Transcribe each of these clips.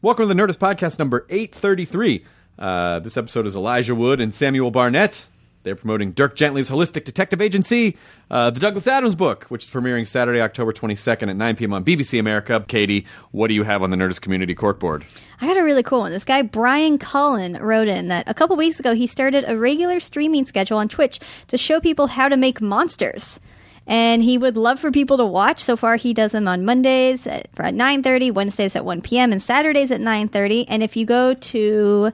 Welcome to the Nerdist Podcast number 833. This episode is Elijah Wood and Samuel Barnett. They're promoting Dirk Gently's Holistic Detective Agency, the Douglas Adams book, which is premiering Saturday, October 22nd at 9 p.m. on BBC America. Katie, what do you have on the Nerdist Community Corkboard? I got a really cool one. This guy, Brian Cullen, wrote in that a couple weeks ago he started a regular streaming schedule on Twitch to show people how to make monsters. And he would love for people to watch. So far, he does them on Mondays at 9:30, Wednesdays at 1 p.m., and Saturdays at 9:30. And if you go to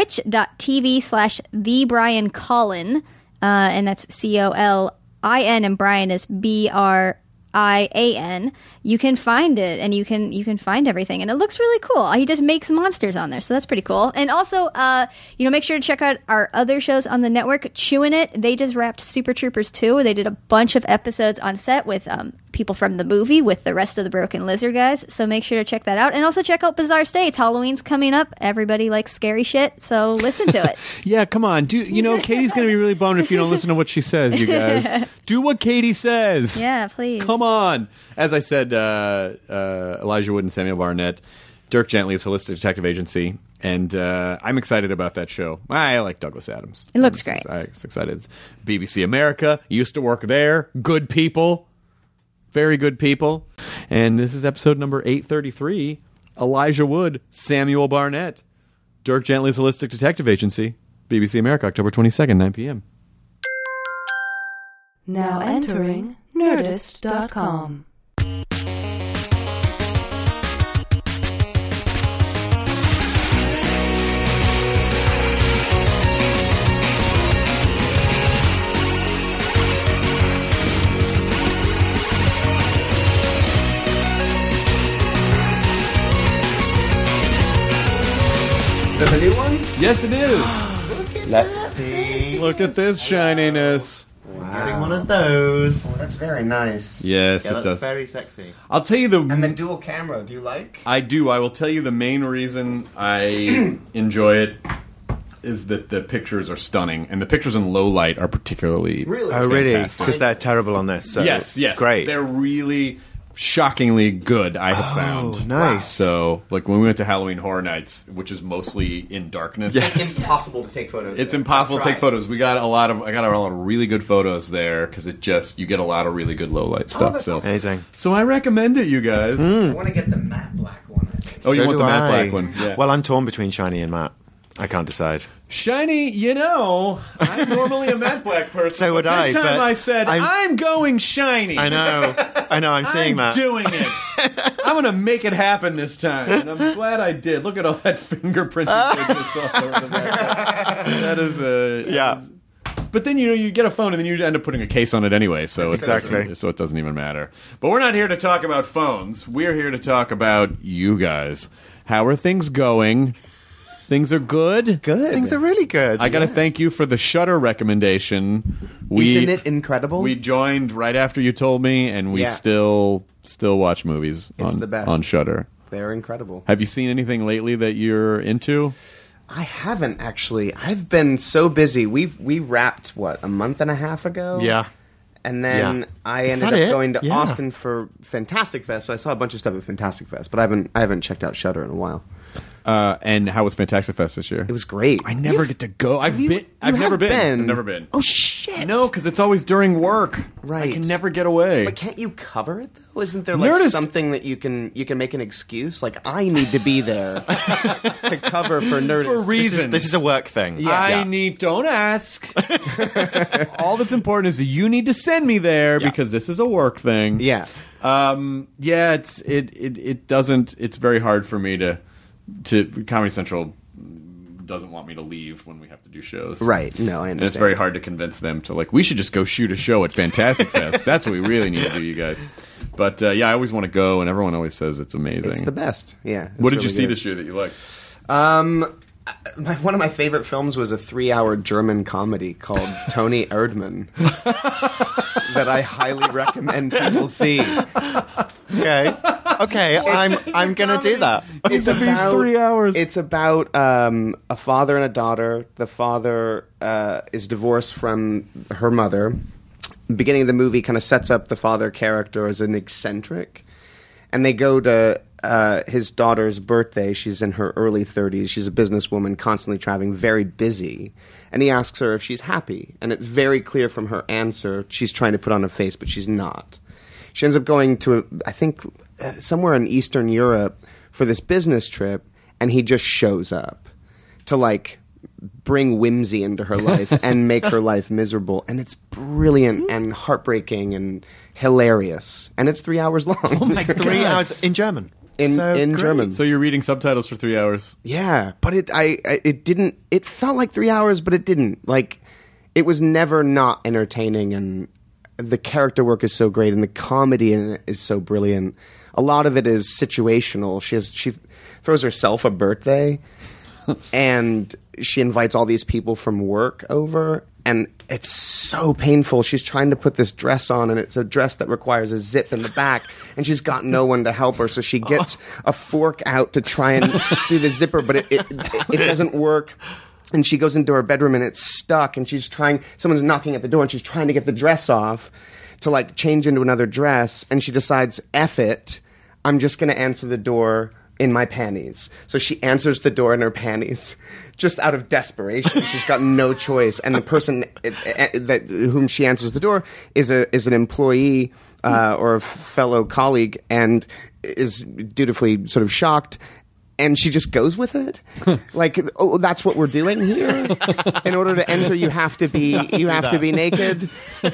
twitch.tv/TheBrianCullen, and that's Colin, and Brian is BRIAN, you can find it, and you can find everything, and it looks really cool. He just makes monsters on there, so that's pretty cool. And also, make sure to check out our other shows on the network. Chewing It, they just wrapped Super Troopers 2. They did a bunch of episodes on set with people from the movie with the rest of the Broken Lizard guys, so make sure to check that out. And also check out Bizarre States. Halloween's coming up. Everybody likes scary shit, so listen to it. Yeah, come on. Katie's going to be really bummed if you don't listen to what she says, you guys. Do what Katie says. Yeah, please. Come on. As I said, Elijah Wood and Samuel Barnett, Dirk Gently's Holistic Detective Agency, and I'm excited about that show. I like Douglas Adams. It looks great. I'm excited. It's BBC America. Used to work there. Good people. Very good people. And this is episode number 833. Elijah Wood, Samuel Barnett, Dirk Gently's Holistic Detective Agency, BBC America, October 22nd, 9 p.m. Now entering Nerdist.com. The new one? Yes, it is. Let's see. Look at this shininess. Wow. Getting one of those. Oh, that's very nice. Yes, Yeah, it that's does. very sexy. I'll tell you And the dual camera, do you like? I do. I will tell you the main reason I enjoy it is that the pictures are stunning, and the pictures in low light are particularly Really? Oh, really? fantastic. Because they're terrible on this. So Yes. Great. They're really shockingly good, I have found. nice. So, like, when we went to Halloween Horror Nights, which is mostly in darkness, It's impossible to take photos. it's there. impossible to That's take photos. I got a lot of really good photos there because you get a lot of really good low light stuff. that's So, awesome. Amazing. so I recommend it, you guys. I want to get the matte black one. I think. Oh, you So want do the matte I. black one? Yeah. Well, I'm torn between shiny and matte. I can't decide. Shiny, I'm normally a matte black person. So would but I, This time but I said, I'm going shiny. I know. I'm seeing I'm that. doing it. I'm going to make it happen this time. And I'm glad I did. Look at all that fingerprint goodness all over that. That is Yeah. But then, you get a phone and then you end up putting a case on it anyway. So Exactly. so it doesn't even matter. But we're not here to talk about phones. We're here to talk about you guys. How are things going? Things are good? Good. Things are really good. I got to thank you for the Shudder recommendation. Isn't it incredible? We joined right after you told me, and we Yeah. still watch movies It's the best. on Shudder. They're incredible. Have you seen anything lately that you're into? I haven't actually. I've been so busy. We wrapped a month and a half ago. Yeah. And then Yeah. I Is ended that up it? going to Yeah. Austin for Fantastic Fest. So I saw a bunch of stuff at Fantastic Fest, but I haven't checked out Shudder in a while. And how was Fantastic Fest this year? It was great. I never get to go. I've never been. Oh shit! No, because it's always during work. Right. I can never get away. But can't you cover it though? Isn't there like Nerdist- something that you can make an excuse? Like I need to be there to cover for Nerdist. For reasons. This is a work thing. Yeah. Don't ask. All that's important is that you need to send me there because this is a work thing. Yeah. It's very hard for me to Comedy Central doesn't want me to leave when we have to do shows. Right. No, I understand. And it's very hard to convince them to we should just go shoot a show at Fantastic Fest. That's what we really need to do, you guys. But I always want to go, and everyone always says it's amazing. It's the best. Yeah. What did you see this year that you liked? One of my favorite films was a 3-hour German comedy called Tony Erdmann that I highly recommend people see. Okay. I'm gonna do that. It's about 3 hours. It's about a father and a daughter. The father is divorced from her mother. The beginning of the movie kind of sets up the father character as an eccentric, and they go to his daughter's birthday. She's in her early 30s. She's a businesswoman, constantly traveling, very busy. And he asks her if she's happy. And it's very clear from her answer she's trying to put on a face, but she's not. She ends up going to, I think, somewhere in Eastern Europe for this business trip, and he just shows up to, like, bring whimsy into her life and make her life miserable. And it's brilliant and heartbreaking and hilarious. And it's 3 hours long. Oh my 3 hours in German. In great. German. So you're reading subtitles for 3 hours. Yeah, but it didn't. It felt like 3 hours, but it didn't. Like, it was never not entertaining, and the character work is so great, and the comedy in it is so brilliant. A lot of it is situational. She throws herself a birthday, and she invites all these people from work over, and it's so painful. She's trying to put this dress on, and it's a dress that requires a zip in the back, and she's got no one to help her, so she gets a fork out to try and do the zipper, but it doesn't work. And she goes into her bedroom, and it's stuck, and someone's knocking at the door, and she's trying to get the dress off to, like, change into another dress, and she decides, F it, I'm just going to answer the door in my panties. So she answers the door in her panties, just out of desperation. She's got no choice. And the person whom she answers the door is an employee or a fellow colleague, and is dutifully sort of shocked. And she just goes with it, like, oh, that's what we're doing here. In order to enter, you have to be naked,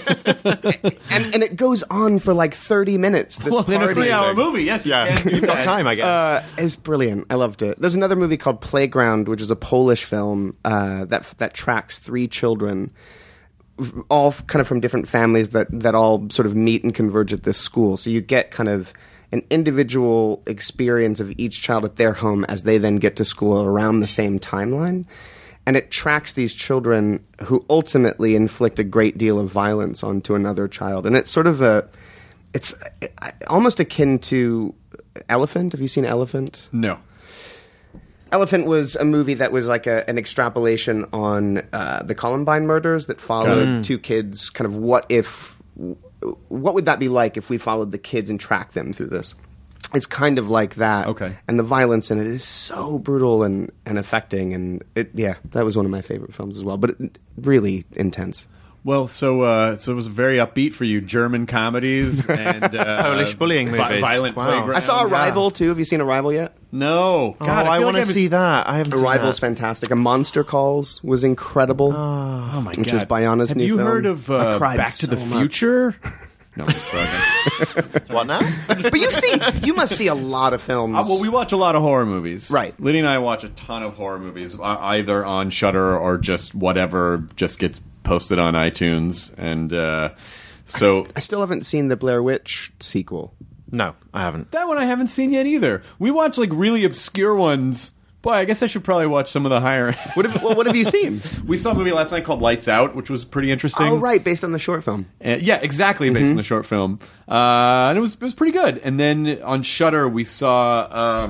and it goes on for like 30 minutes. This In a party. 3-hour movie, yes, Yeah, you've got time, I guess. It's brilliant. I loved it. There's another movie called Playground, which is a Polish film that tracks 3 children, all kind of from different families that all sort of meet and converge at this school. So you get kind of an individual experience of each child at their home as they then get to school around the same timeline. And it tracks these children who ultimately inflict a great deal of violence onto another child. And it's sort of it's almost akin to Elephant. Have you seen Elephant? No. Elephant was a movie that was like an extrapolation on the Columbine murders that followed 2 kids. Kind of what would that be like if we followed the kids and tracked them through this? It's kind of like that. Okay. And the violence in it is so brutal and affecting. And that was one of my favorite films as well. But really intense. Well, so it was very upbeat for you. German comedies and Polish bullying movies. Violent Wow. playgrounds. I saw Arrival too. Have you seen Arrival yet? No. God, I feel want to like see that. I haven't seen Arrival's that. fantastic. A Monster Calls was incredible. Oh my Which God. is Bayana's Have new you film. heard of I cried Back to the so much. Future? No, I'm just fucking. What now? But you must see a lot of films. Well, we watch a lot of horror movies. Right. Liddy and I watch a ton of horror movies, either on Shudder or just whatever just gets posted on iTunes. And so I still haven't seen the Blair Witch sequel. No, I haven't. that one I haven't seen yet either. We watch like really obscure ones. Boy, I guess I should probably watch some of the higher. What have you seen? We saw a movie last night called Lights Out, which was pretty interesting. Oh, right, based on the short film. Yeah, exactly, based on the short film, and it was pretty good. And then on Shudder, we saw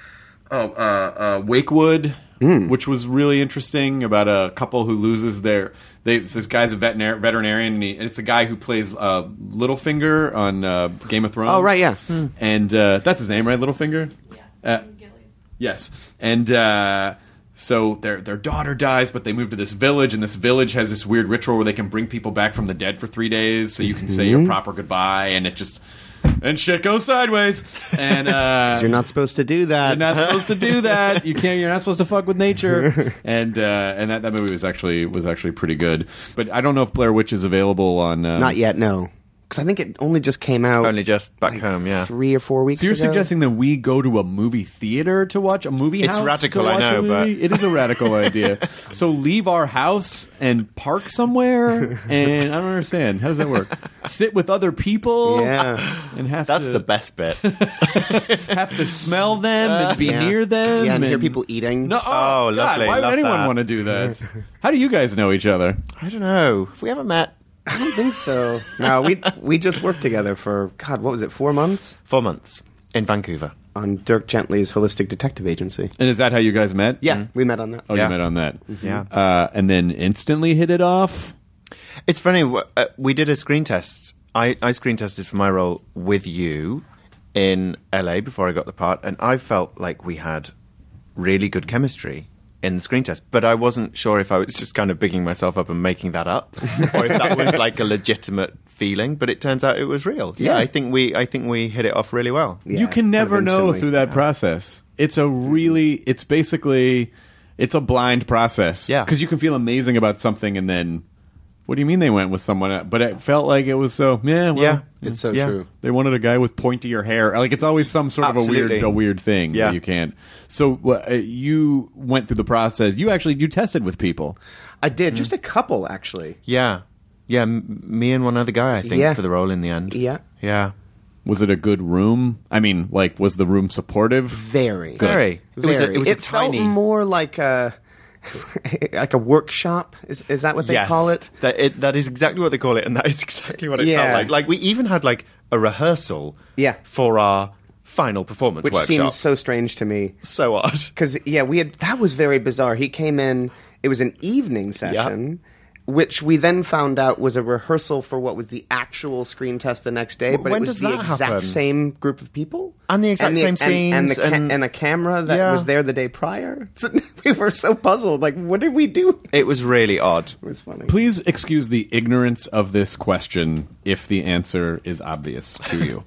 Wakewood, which was really interesting about a couple who loses this guy's a veterinarian, and it's a guy who plays Littlefinger on Game of Thrones. Oh, right, yeah. And that's his name, right? Littlefinger. Yeah. Yes, and so their daughter dies, but they move to this village, and this village has this weird ritual where they can bring people back from the dead for 3 days, so you can say your proper goodbye, and shit goes sideways, and You're not supposed to do that. you're not supposed to do that. You're not supposed to fuck with nature, and that movie was actually pretty good. But I don't know if Blair Witch is available on. Not yet, no. Because I think it only just came out. Only just back home, yeah. 3 or 4 weeks So you're ago. suggesting that we go to a movie theater to watch a movie It's house? radical, to watch I know, a movie? but- It is a radical idea. So leave our house and park somewhere? And I don't understand. How does that work? Sit with other people? Yeah. And That's the best bit. have to smell them and be near them? Yeah, and hear and- people eating. No, Oh, God, lovely. Why would Love anyone that. want to do that? How do you guys know each other? I don't know. If we haven't met I don't think so. No, we just worked together for, God, what was it, 4 months? 4 months in Vancouver. On Dirk Gently's Holistic Detective Agency. And is that how you guys met? Yeah, we met on that. Oh, Yeah. you met on that. Yeah. And then instantly hit it off? It's funny. We did a screen test. I screen tested for my role with you in LA before I got the part, and I felt like we had really good chemistry in the screen test, but I wasn't sure if I was just kind of bigging myself up and making that up, or if that was like a legitimate feeling. But it turns out it was real. Yeah, I think we hit it off really well. Yeah, you can never kind of know instantly. through that process. It's a blind process. Yeah. Because you can feel amazing about something and then, what do you mean they went with someone else? But it felt like it was so, It's so Yeah. true. they wanted a guy with pointier hair. Like, it's always some sort of Absolutely. a weird thing Yeah. that you can't. So you went through the process. You tested with people. I did just a couple actually. Yeah, me and one other guy, I think, Yeah. for the role in the end. Yeah, Yeah. Was it a good room? I mean, like, was the room supportive? very, Very. It was very. a It tiny... felt more like a like a workshop. Is that what they Yes. call it? That is exactly what they call it, and that is exactly what it Yeah. felt like. Like, we even had, like, a rehearsal Yeah. for our final performance Which workshop. seems so strange to me. so odd. Because that was very bizarre. He came in. It was an evening session, which we then found out was a rehearsal for what was the actual screen test the next day. But When it was does the that exact happen? same group of people And the exact same and scenes and a camera that Yeah. was there the day prior. So we were so puzzled. Like, what did we do? It was really odd. It was funny. Please excuse the ignorance of this question if the answer is obvious to you.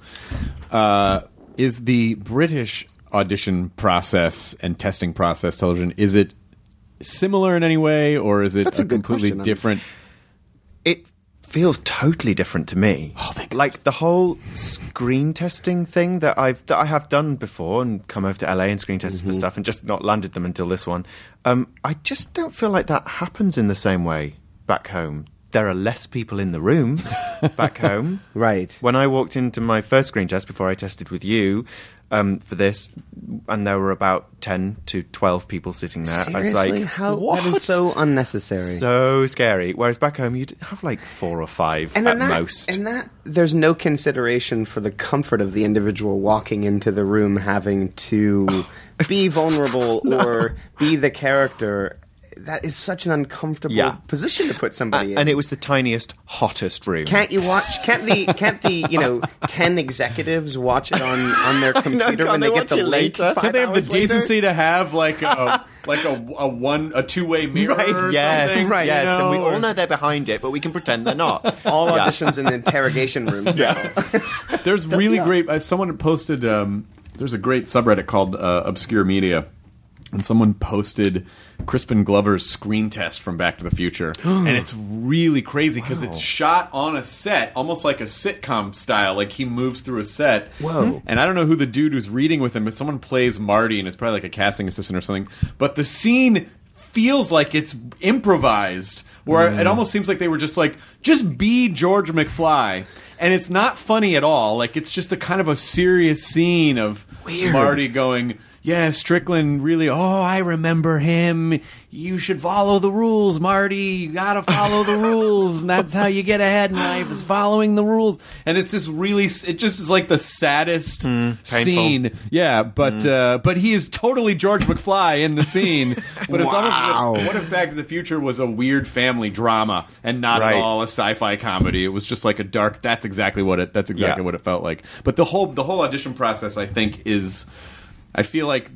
Is the British audition process and testing process television, is it similar in any way, or is it That's a good completely question. different? It feels totally different to me. Oh, thank like the whole screen testing thing that I have done before and come over to LA and screen tested for stuff and just not landed them until this one. I just don't feel like that happens in the same way back home. There are less people in the room back home. Right. When I walked into my first screen test before I tested with you for this, and there were about 10 to 12 people sitting there, I was Seriously? like, How what? that is so unnecessary. So scary. Whereas back home, you'd have like 4 or 5 at most. And that there's no consideration for the comfort of the individual walking into the room having to be vulnerable or be the character. That is such an uncomfortable position to put somebody in. And it was the tiniest, hottest room. Can't the 10 executives watch it on their computer can't when they they get watch the it link later? 5 Can't they have the hours later? decency to have like a two-way mirror? Or Yes, something, right. Yes, you know, and we or- all know they're behind it, but we can pretend they're not. All Yeah. auditions in the interrogation rooms now. There's really great. Someone posted. There's a great subreddit called Obscure Media, and someone posted Crispin Glover's screen test from Back to the Future, and it's really crazy because it's shot on a set, almost like a sitcom style. Like he moves through a set. Whoa. And I don't know who the dude who's reading with him, but someone plays Marty, and it's probably like a casting assistant or something. But the scene feels like it's improvised, where it almost seems like they were just like, just be George McFly. And it's not funny at all. Like, it's just a kind of a serious scene of Marty going, yeah, Strickland really, I remember him. You should follow the rules, Marty. You gotta follow the rules. And that's how you get ahead in life, is following the rules. And it's just really, it just is like the saddest scene. Yeah, but he is totally George McFly in the scene. But it's almost like, what if Back to the Future was a weird family drama and not at all a sci-fi comedy? It was just like a dark, that's exactly what it felt like. But the whole audition process, I think, is, I feel like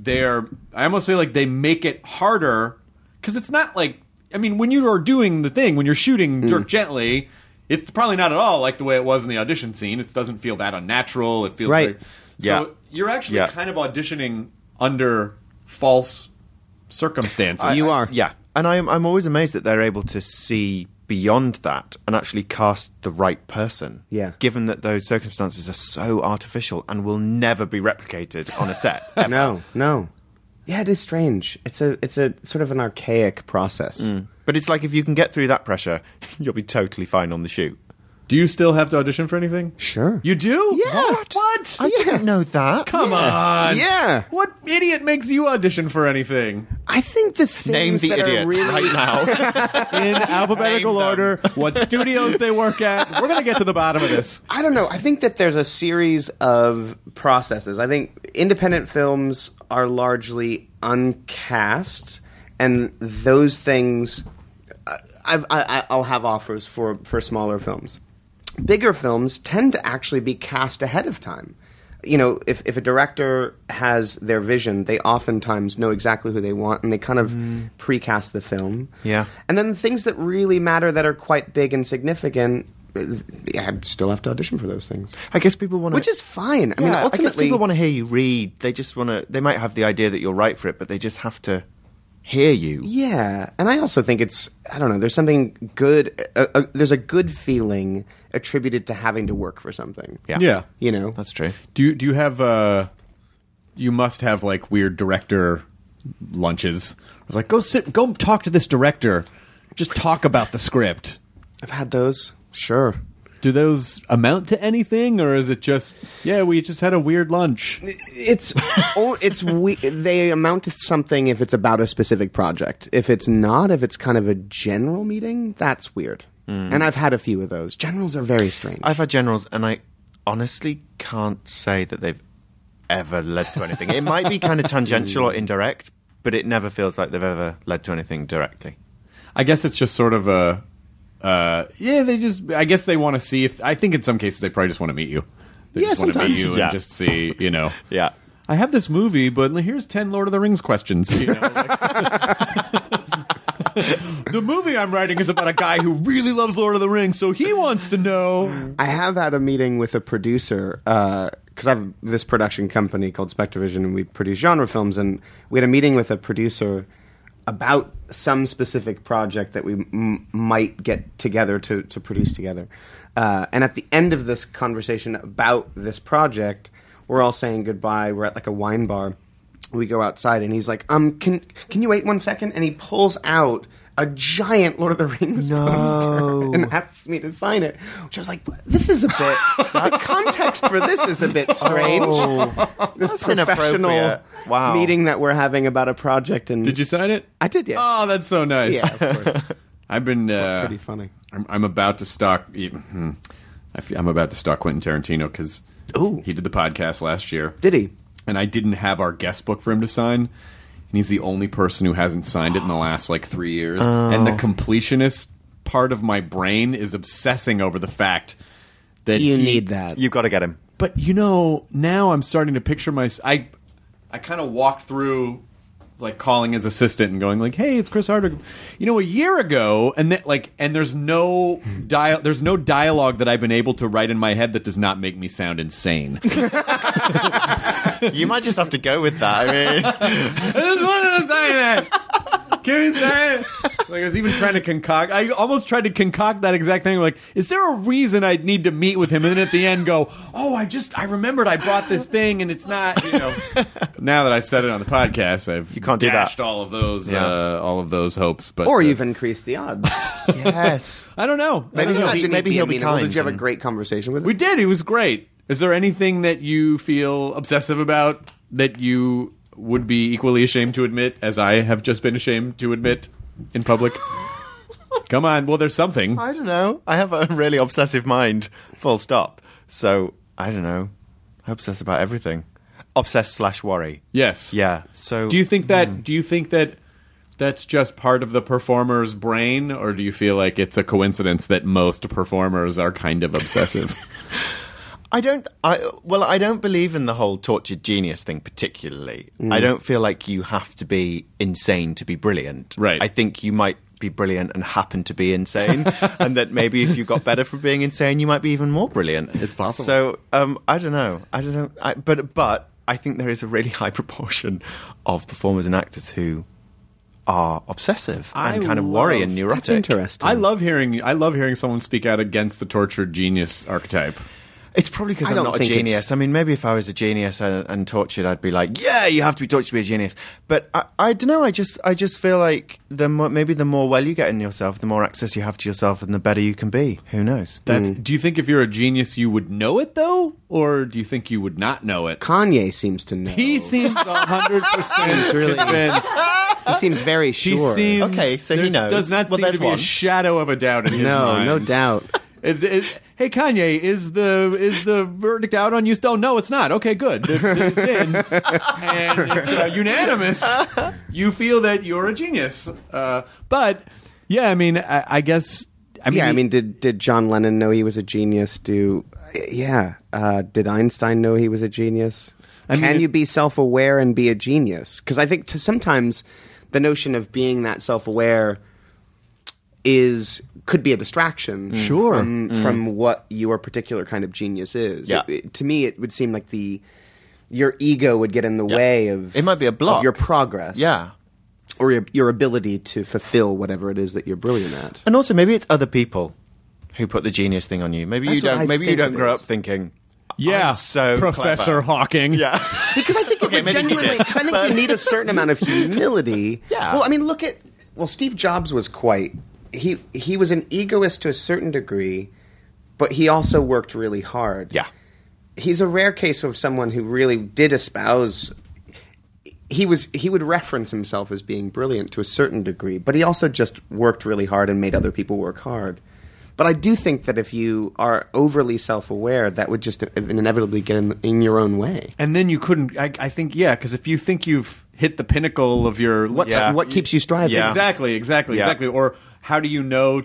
I almost feel like they make it harder, because it's not like, I mean, when you are doing the thing, when you're shooting Dirk Gently, it's probably not at all like the way it was in the audition scene. It doesn't feel that unnatural. It feels Right. So you're actually kind of auditioning under false circumstances. You are. Yeah. And I'm always amazed that they're able to see beyond that and actually cast the right person. Yeah. Given that those circumstances are so artificial and will never be replicated on a set. ever. No. Yeah, it is strange. It's a sort of an archaic process. But it's like if you can get through that pressure, you'll be totally fine on the shoot. Do you still have to audition for anything? Sure. You do? Yeah. What? I didn't know that. Come on. Yeah. What idiot makes you audition for anything? I think the things Name the that idiot are really right now. In alphabetical Name them. order, what studios they work at. We're going to get to the bottom of this. I don't know. I think that there's a series of processes. I think independent films are largely uncast, and those things, I'll have offers for smaller films. Bigger films tend to actually be cast ahead of time. if a director has their vision, they oftentimes know exactly who they want, and they kind of precast the film. Yeah. And then things that really matter that are quite big and significant, I still have to audition for those things. I guess people want to... Which is fine. I mean, I guess ultimately... people want to hear you read. They just want to... They might have the idea that you're right for it, but they just have to hear you. Yeah, and I also think it's, I don't know, there's something good, there's a good feeling attributed to having to work for something. Yeah. You know? That's true. Do you have you must have like weird director lunches. I was like, go talk to this director. Just talk about the script. I've had those, sure. Do those amount to anything, or is it just, we just had a weird lunch? They amount to something if it's about a specific project. If it's not, if it's kind of a general meeting, that's weird. And I've had a few of those. Generals are very strange. I've had generals, and I honestly can't say that they've ever led to anything. It might be kind of tangential or indirect, but it never feels like they've ever led to anything directly. I guess it's just sort of a... I guess they want to see if... I think in some cases they probably just want to meet you. They just want to meet you and just see, Yeah. I have this movie, but here's 10 Lord of the Rings questions. The movie I'm writing is about a guy who really loves Lord of the Rings, so he wants to know. I have had a meeting with a producer, because I have this production company called Spectrovision, and we produce genre films, and we had a meeting with a producer about some specific project that we might get together to produce together. And at the end of this conversation about this project, we're all saying goodbye. We're at like a wine bar. We go outside, and he's like, can you wait 1 second? And he pulls out a giant Lord of the Rings poster and asks me to sign it. Which I was like, this is a bit... the context for this is a bit strange. This That's professional inappropriate. Wow. meeting that we're having about a project. And Did you sign it? I did, yeah. Oh, that's so nice. Yeah, of course. I've been... Pretty funny. I'm about to stalk... I'm about to stalk Quentin Tarantino because he did the podcast last year. Did he? And I didn't have our guest book for him to sign. And he's the only person who hasn't signed it in the last 3 years. And the completionist part of my brain is obsessing over the fact that You need that. You've got to get him. But now I'm starting to picture I kind of walked through calling his assistant and going "Hey, it's Chris Hardwick." A year ago, and there's no dialogue that I've been able to write in my head that does not make me sound insane. You might just have to go with that. I mean, I just wanted to say that. Can we say it? I was even trying to concoct. I almost tried to concoct that exact thing. Is there a reason I'd need to meet with him? And then at the end, go, I remembered I bought this thing, and it's not. Now that I've said it on the podcast, You can't do that. dashed all of those hopes. But Or you've increased the odds. yes. I don't know. Maybe he'll be kind. Did you have a great conversation with him? We did. He was great. Is there anything that you feel obsessive about that you would be equally ashamed to admit, as I have just been ashamed to admit in public? Come on. Well, there's something. I don't know. I have a really obsessive mind, full stop. So, I don't know. I obsess about everything. Obsess/worry. Yes. Yeah. So, Do you think that that's just part of the performer's brain, or do you feel like it's a coincidence that most performers are kind of obsessive? I don't believe in the whole tortured genius thing particularly. I don't feel like you have to be insane to be brilliant. Right. I think you might be brilliant and happen to be insane, and that maybe if you got better from being insane, you might be even more brilliant. It's possible. So I don't know. But I think there is a really high proportion of performers and actors who are obsessive and kind of worry and neurotic. That's interesting. I love hearing someone speak out against the tortured genius archetype. It's probably because I I'm don't not a think genius. it's- I mean, maybe if I was a genius and tortured, I'd be like, yeah, you have to be tortured to be a genius. But I don't know. I just feel like the more well you get in yourself, the more access you have to yourself, and the better you can be. Who knows? Do you think if you're a genius, you would know it though, or do you think you would not know it? Kanye seems to know. He seems 100% really- convinced. He seems very He sure. seems Okay, so he knows. Does not Well, seem there's to be one. a shadow of a doubt in his mind. no doubt. Hey Kanye, is the verdict out on you still? No, it's not. Okay, good. It's in, and it's unanimous. You feel that you're a genius, but yeah, I mean, I guess. Did John Lennon know he was a genius? Yeah. Did Einstein know he was a genius? mean, Can it- you be self-aware and be a genius? Because I think sometimes the notion of being that self-aware could be a distraction Sure. from what your particular kind of genius is. Yeah. To me, it would seem like your ego would get in the way of It might be a block. of your progress. Yeah. Or your ability to fulfill whatever it is that you're brilliant at. And also, maybe it's other people who put the genius thing on you. Maybe That's you what I don't. Maybe you think don't it grow is. up thinking, Yeah, I'm so Professor clever. Hawking. Yeah. Because I think Okay, it would maybe he genuinely. did. Because I think you need a certain amount of humility. Yeah. Well, I mean, look at. Well, Steve Jobs was quite. He was an egoist to a certain degree, but he also worked really hard. Yeah. He's a rare case of someone who really did espouse. He would reference himself as being brilliant to a certain degree, but he also just worked really hard and made other people work hard. But I do think that if you are overly self-aware, that would just inevitably get in your own way. And then you couldn't. I think because if you think you've hit the pinnacle of your What keeps you striving? Yeah. Exactly. Yeah. Or how do you know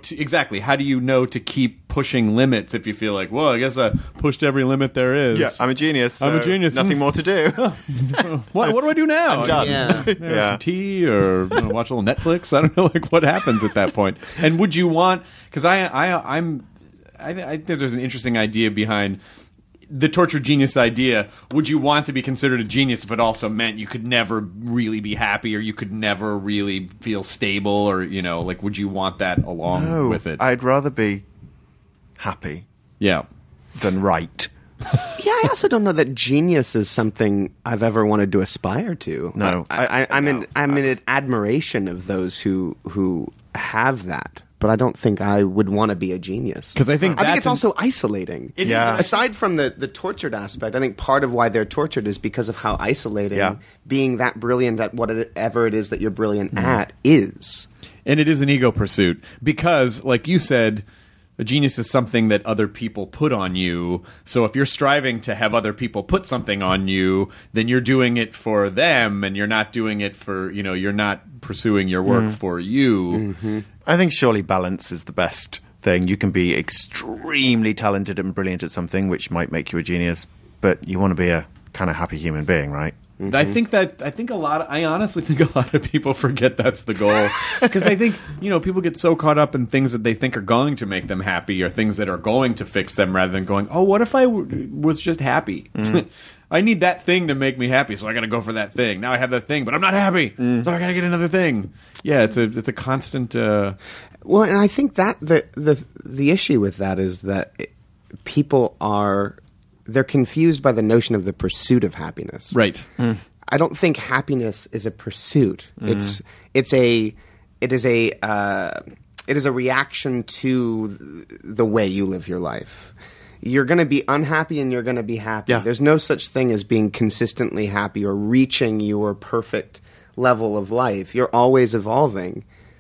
to keep pushing limits if you feel like, well, I guess I pushed every limit there is. Yeah, I'm a genius. I'm a so genius. Nothing more to do. What do I do now? I'm done. Yeah. Have some tea or watch a little Netflix. I don't know, like what happens at that point. And would you want? Because I think there's an interesting idea behind the tortured genius idea. Would you want to be considered a genius if it also meant you could never really be happy, or you could never really feel stable, or like would you want that along with it? I'd rather be happy Yeah. than right. Yeah, I also don't know that genius is something I've ever wanted to aspire to. No. I'm in admiration of those who have that, but I don't think I would want to be a genius. 'Cause I think that's it's also isolating. It is Yeah. Aside from the tortured aspect, I think part of why they're tortured is because of how isolating Yeah. being that brilliant at whatever it is that you're brilliant at is. And it is an ego pursuit because, like you said, a genius is something that other people put on you. So if you're striving to have other people put something on you, then you're doing it for them, and you're not doing it for, you're not pursuing your work for you. I think surely balance is the best thing. You can be extremely talented and brilliant at something, which might make you a genius, but you want to be a kind of happy human being, right? I honestly think a lot of people forget that's the goal. Because I think, people get so caught up in things that they think are going to make them happy, or things that are going to fix them, rather than going, oh, what if I was just happy? I need that thing to make me happy, so I got to go for that thing. Now I have that thing, but I'm not happy, so I got to get another thing. Yeah, it's a constant. Well, and I think that the issue with that is that people they're confused by the notion of the pursuit of happiness. Right. I don't think happiness is a pursuit. It is a reaction to the way you live your life. You're going to be unhappy and you're going to be happy. Yeah. There's no such thing as being consistently happy or reaching your perfect level of life. You're always evolving.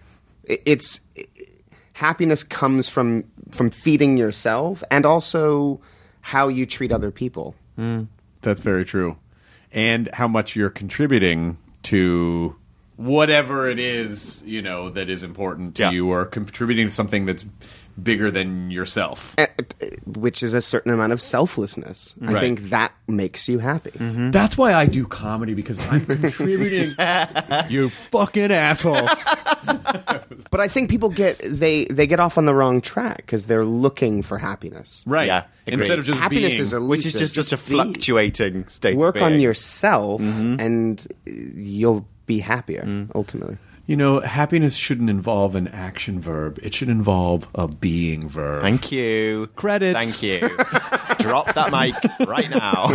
Happiness comes from feeding yourself and also how you treat other people. That's very true. And how much you're contributing to whatever it is, that is important to Yeah. you, or contributing to something that's bigger than yourself. Which is a certain amount of selflessness. I Right. think that makes you happy. That's why I do comedy, because I'm contributing. You fucking asshole. But I think people get off on the wrong track because they're looking for happiness. Right. Yeah, agreed. Instead of just Happiness being. is elusive. Which is just a be. fluctuating state Work of on being. yourself, and you'll be happier ultimately. Happiness shouldn't involve an action verb. It should involve a being verb. Thank you. Credits. Thank you. Drop that mic right now.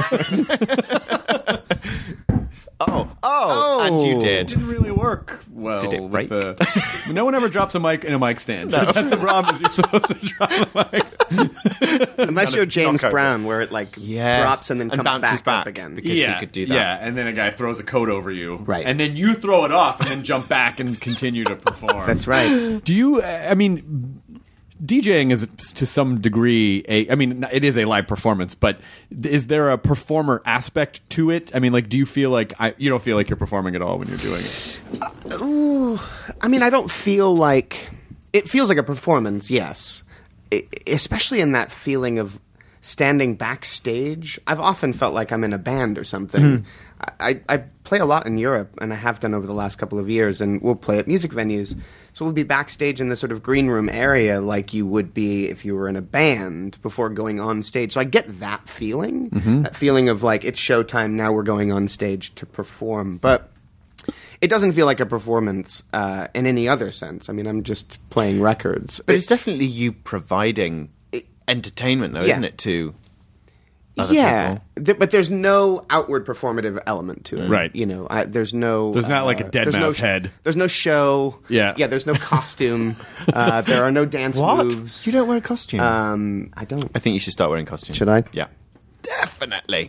Oh, and you It did. didn't really work well. Did it with break? No one ever drops a mic in a mic stand. That's the problem. Is you're supposed to drop the mic. Unless you're James knockover. Brown, where it Yes. drops and then comes bounces back up again. because he could do that. Yeah, and then a guy throws a coat over you. Right. And then you throw it off and then jump back and continue to perform. That's right. Do you, DJing is to some degree it is a live performance, but is there a performer aspect to it? Do you feel like you don't feel like you're performing at all when you're doing it? I don't feel like it feels like a performance. Yes, especially in that feeling of standing backstage, I've often felt like I'm in a band or something. I play a lot in Europe, and I have done over the last couple of years, and we'll play at music venues. So we'll be backstage in the sort of green room area like you would be if you were in a band before going on stage. So I get that feeling, that feeling of like, it's showtime, now we're going on stage to perform. But it doesn't feel like a performance in any other sense. I mean, I'm just playing records. But it's definitely you providing entertainment, though, Yeah. isn't it, to other people? But there's no outward performative element to it. Right. You know, there's no... There's not like a dead there's mouse no head. There's no show. Yeah. Yeah, there's no costume. There are no dance moves. You don't wear a costume? I don't. I think you should start wearing costumes. Should I? Yeah. Definitely.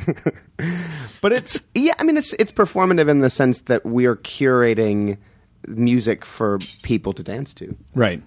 But it's... Yeah, I mean, it's performative in the sense that we're curating music for people to dance to. Right.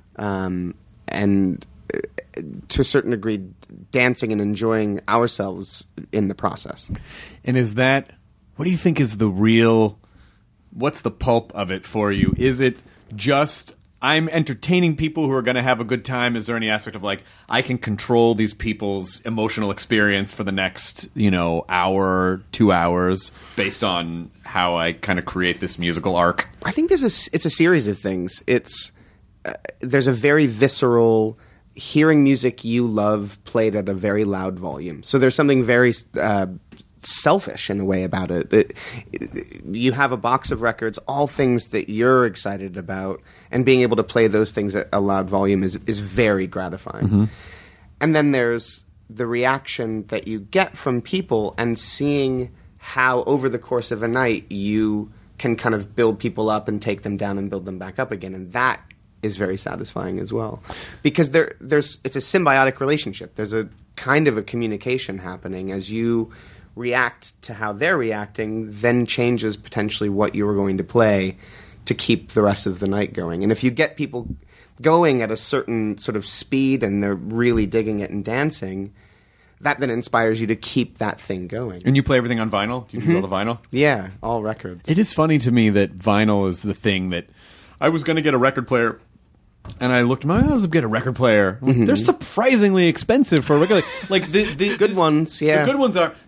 And to a certain degree, dancing and enjoying ourselves in the process. And is that, what do you think is the real, what's the pulp of it for you? Is it just, I'm entertaining people who are going to have a good time? Is there any aspect of like, I can control these people's emotional experience for the next, hour, 2 hours based on how I kind of create this musical arc? I think it's a series of things. There's a very visceral hearing music you love played at a very loud volume. So there's something very selfish in a way about it. You have a box of records, all things that you're excited about, and being able to play those things at a loud volume is very gratifying. And then there's the reaction that you get from people and seeing how over the course of a night you can kind of build people up and take them down and build them back up again. And that is very satisfying as well, because it's a symbiotic relationship. There's a kind of a communication happening as you react to how they're reacting, then changes potentially what you were going to play to keep the rest of the night going. And if you get people going at a certain sort of speed and they're really digging it and dancing, that then inspires you to keep that thing going. And you play everything on vinyl? Do you do all the vinyl? Yeah, all records. It is funny to me that vinyl is the thing that I was going to get a record player. And I looked, I was going to get a record player. I'm like, they're surprisingly expensive for a record. Like the Good ones, yeah. The good ones are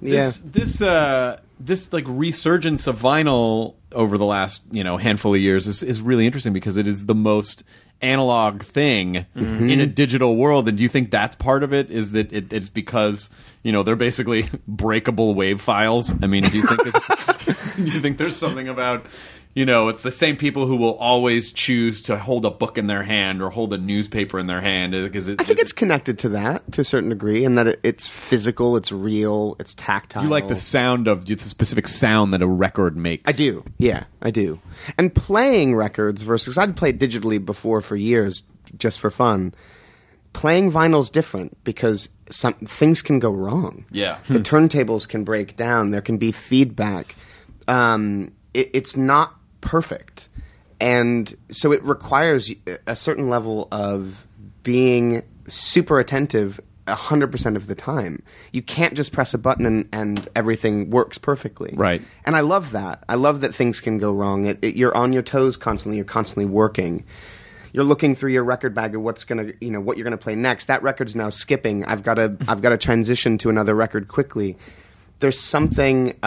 this like resurgence of vinyl over the last handful of years is really interesting because it is the most analog thing in a digital world. And do you think that's part of it? Is that it's because they're basically breakable wave files? I mean, do you think there's something about it's the same people who will always choose to hold a book in their hand or hold a newspaper in their hand? I think it's connected to that to a certain degree, and that it's physical, it's real, it's tactile. You like the sound of the specific sound that a record makes. I do. Yeah, I do. And playing records versus I'd played digitally before for years just for fun. Playing vinyl's different because some things can go wrong. Yeah. The turntables can break down. There can be feedback. It's not perfect, and so it requires a certain level of being super attentive 100% of the time. You can't just press a button and everything works perfectly. Right. And I love that. I love that things can go wrong. You're on your toes constantly. You're constantly working. You're looking through your record bag of what you're gonna play next. That record's now skipping. I've got to transition to another record quickly. There's something.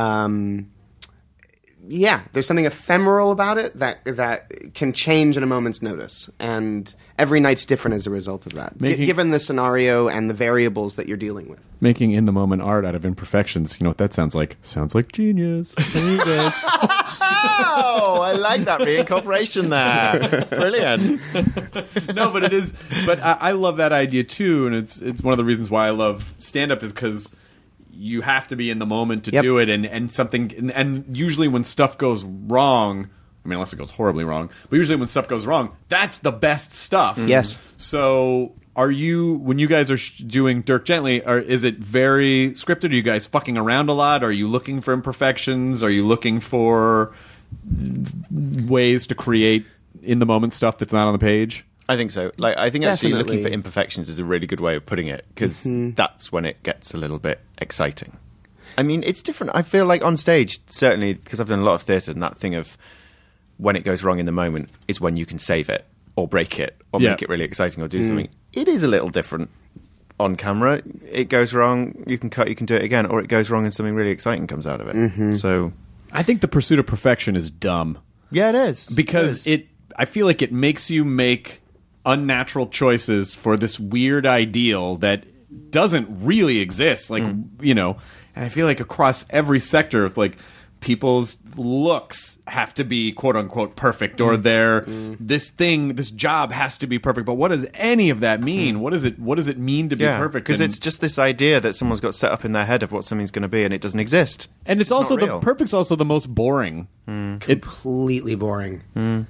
There's something ephemeral about it that can change at a moment's notice, and every night's different as a result of that. Given the scenario and the variables that you're dealing with. Making in the moment art out of imperfections. You know what that sounds like? Sounds like genius. Genius. Oh, I like that reincorporation there. Brilliant. No, but it is. But I love that idea too, and it's one of the reasons why I love stand-up is because you have to be in the moment to do it, and something, and usually when stuff goes wrong, I mean, unless it goes horribly wrong, but usually when stuff goes wrong, that's the best stuff. Yes. So, when you guys are doing Dirk Gently, is it very scripted? Are you guys fucking around a lot? Are you looking for imperfections? Are you looking for ways to create in the moment stuff that's not on the page? I think so. I think actually Definitely. looking for imperfections is a really good way of putting it, because that's when it gets a little bit exciting. I mean, it's different. I feel like on stage, certainly, because I've done a lot of theatre, and that thing of when it goes wrong in the moment is when you can save it or break it or make it really exciting or do something. It is a little different on camera. It goes wrong, you can cut, you can do it again, or it goes wrong and something really exciting comes out of it. So I think the pursuit of perfection is dumb. yeah, it is. Because I feel like it makes you make unnatural choices for this weird ideal that doesn't really exist. Like, you know, and I feel like across every sector of like people's looks have to be quote unquote perfect, or this job has to be perfect. But what does any of that mean? What does it mean to be perfect? Because it's just this idea that someone's got set up in their head of what something's going to be, and it doesn't exist. And it's also not real. the perfect's also the most boring. Completely boring.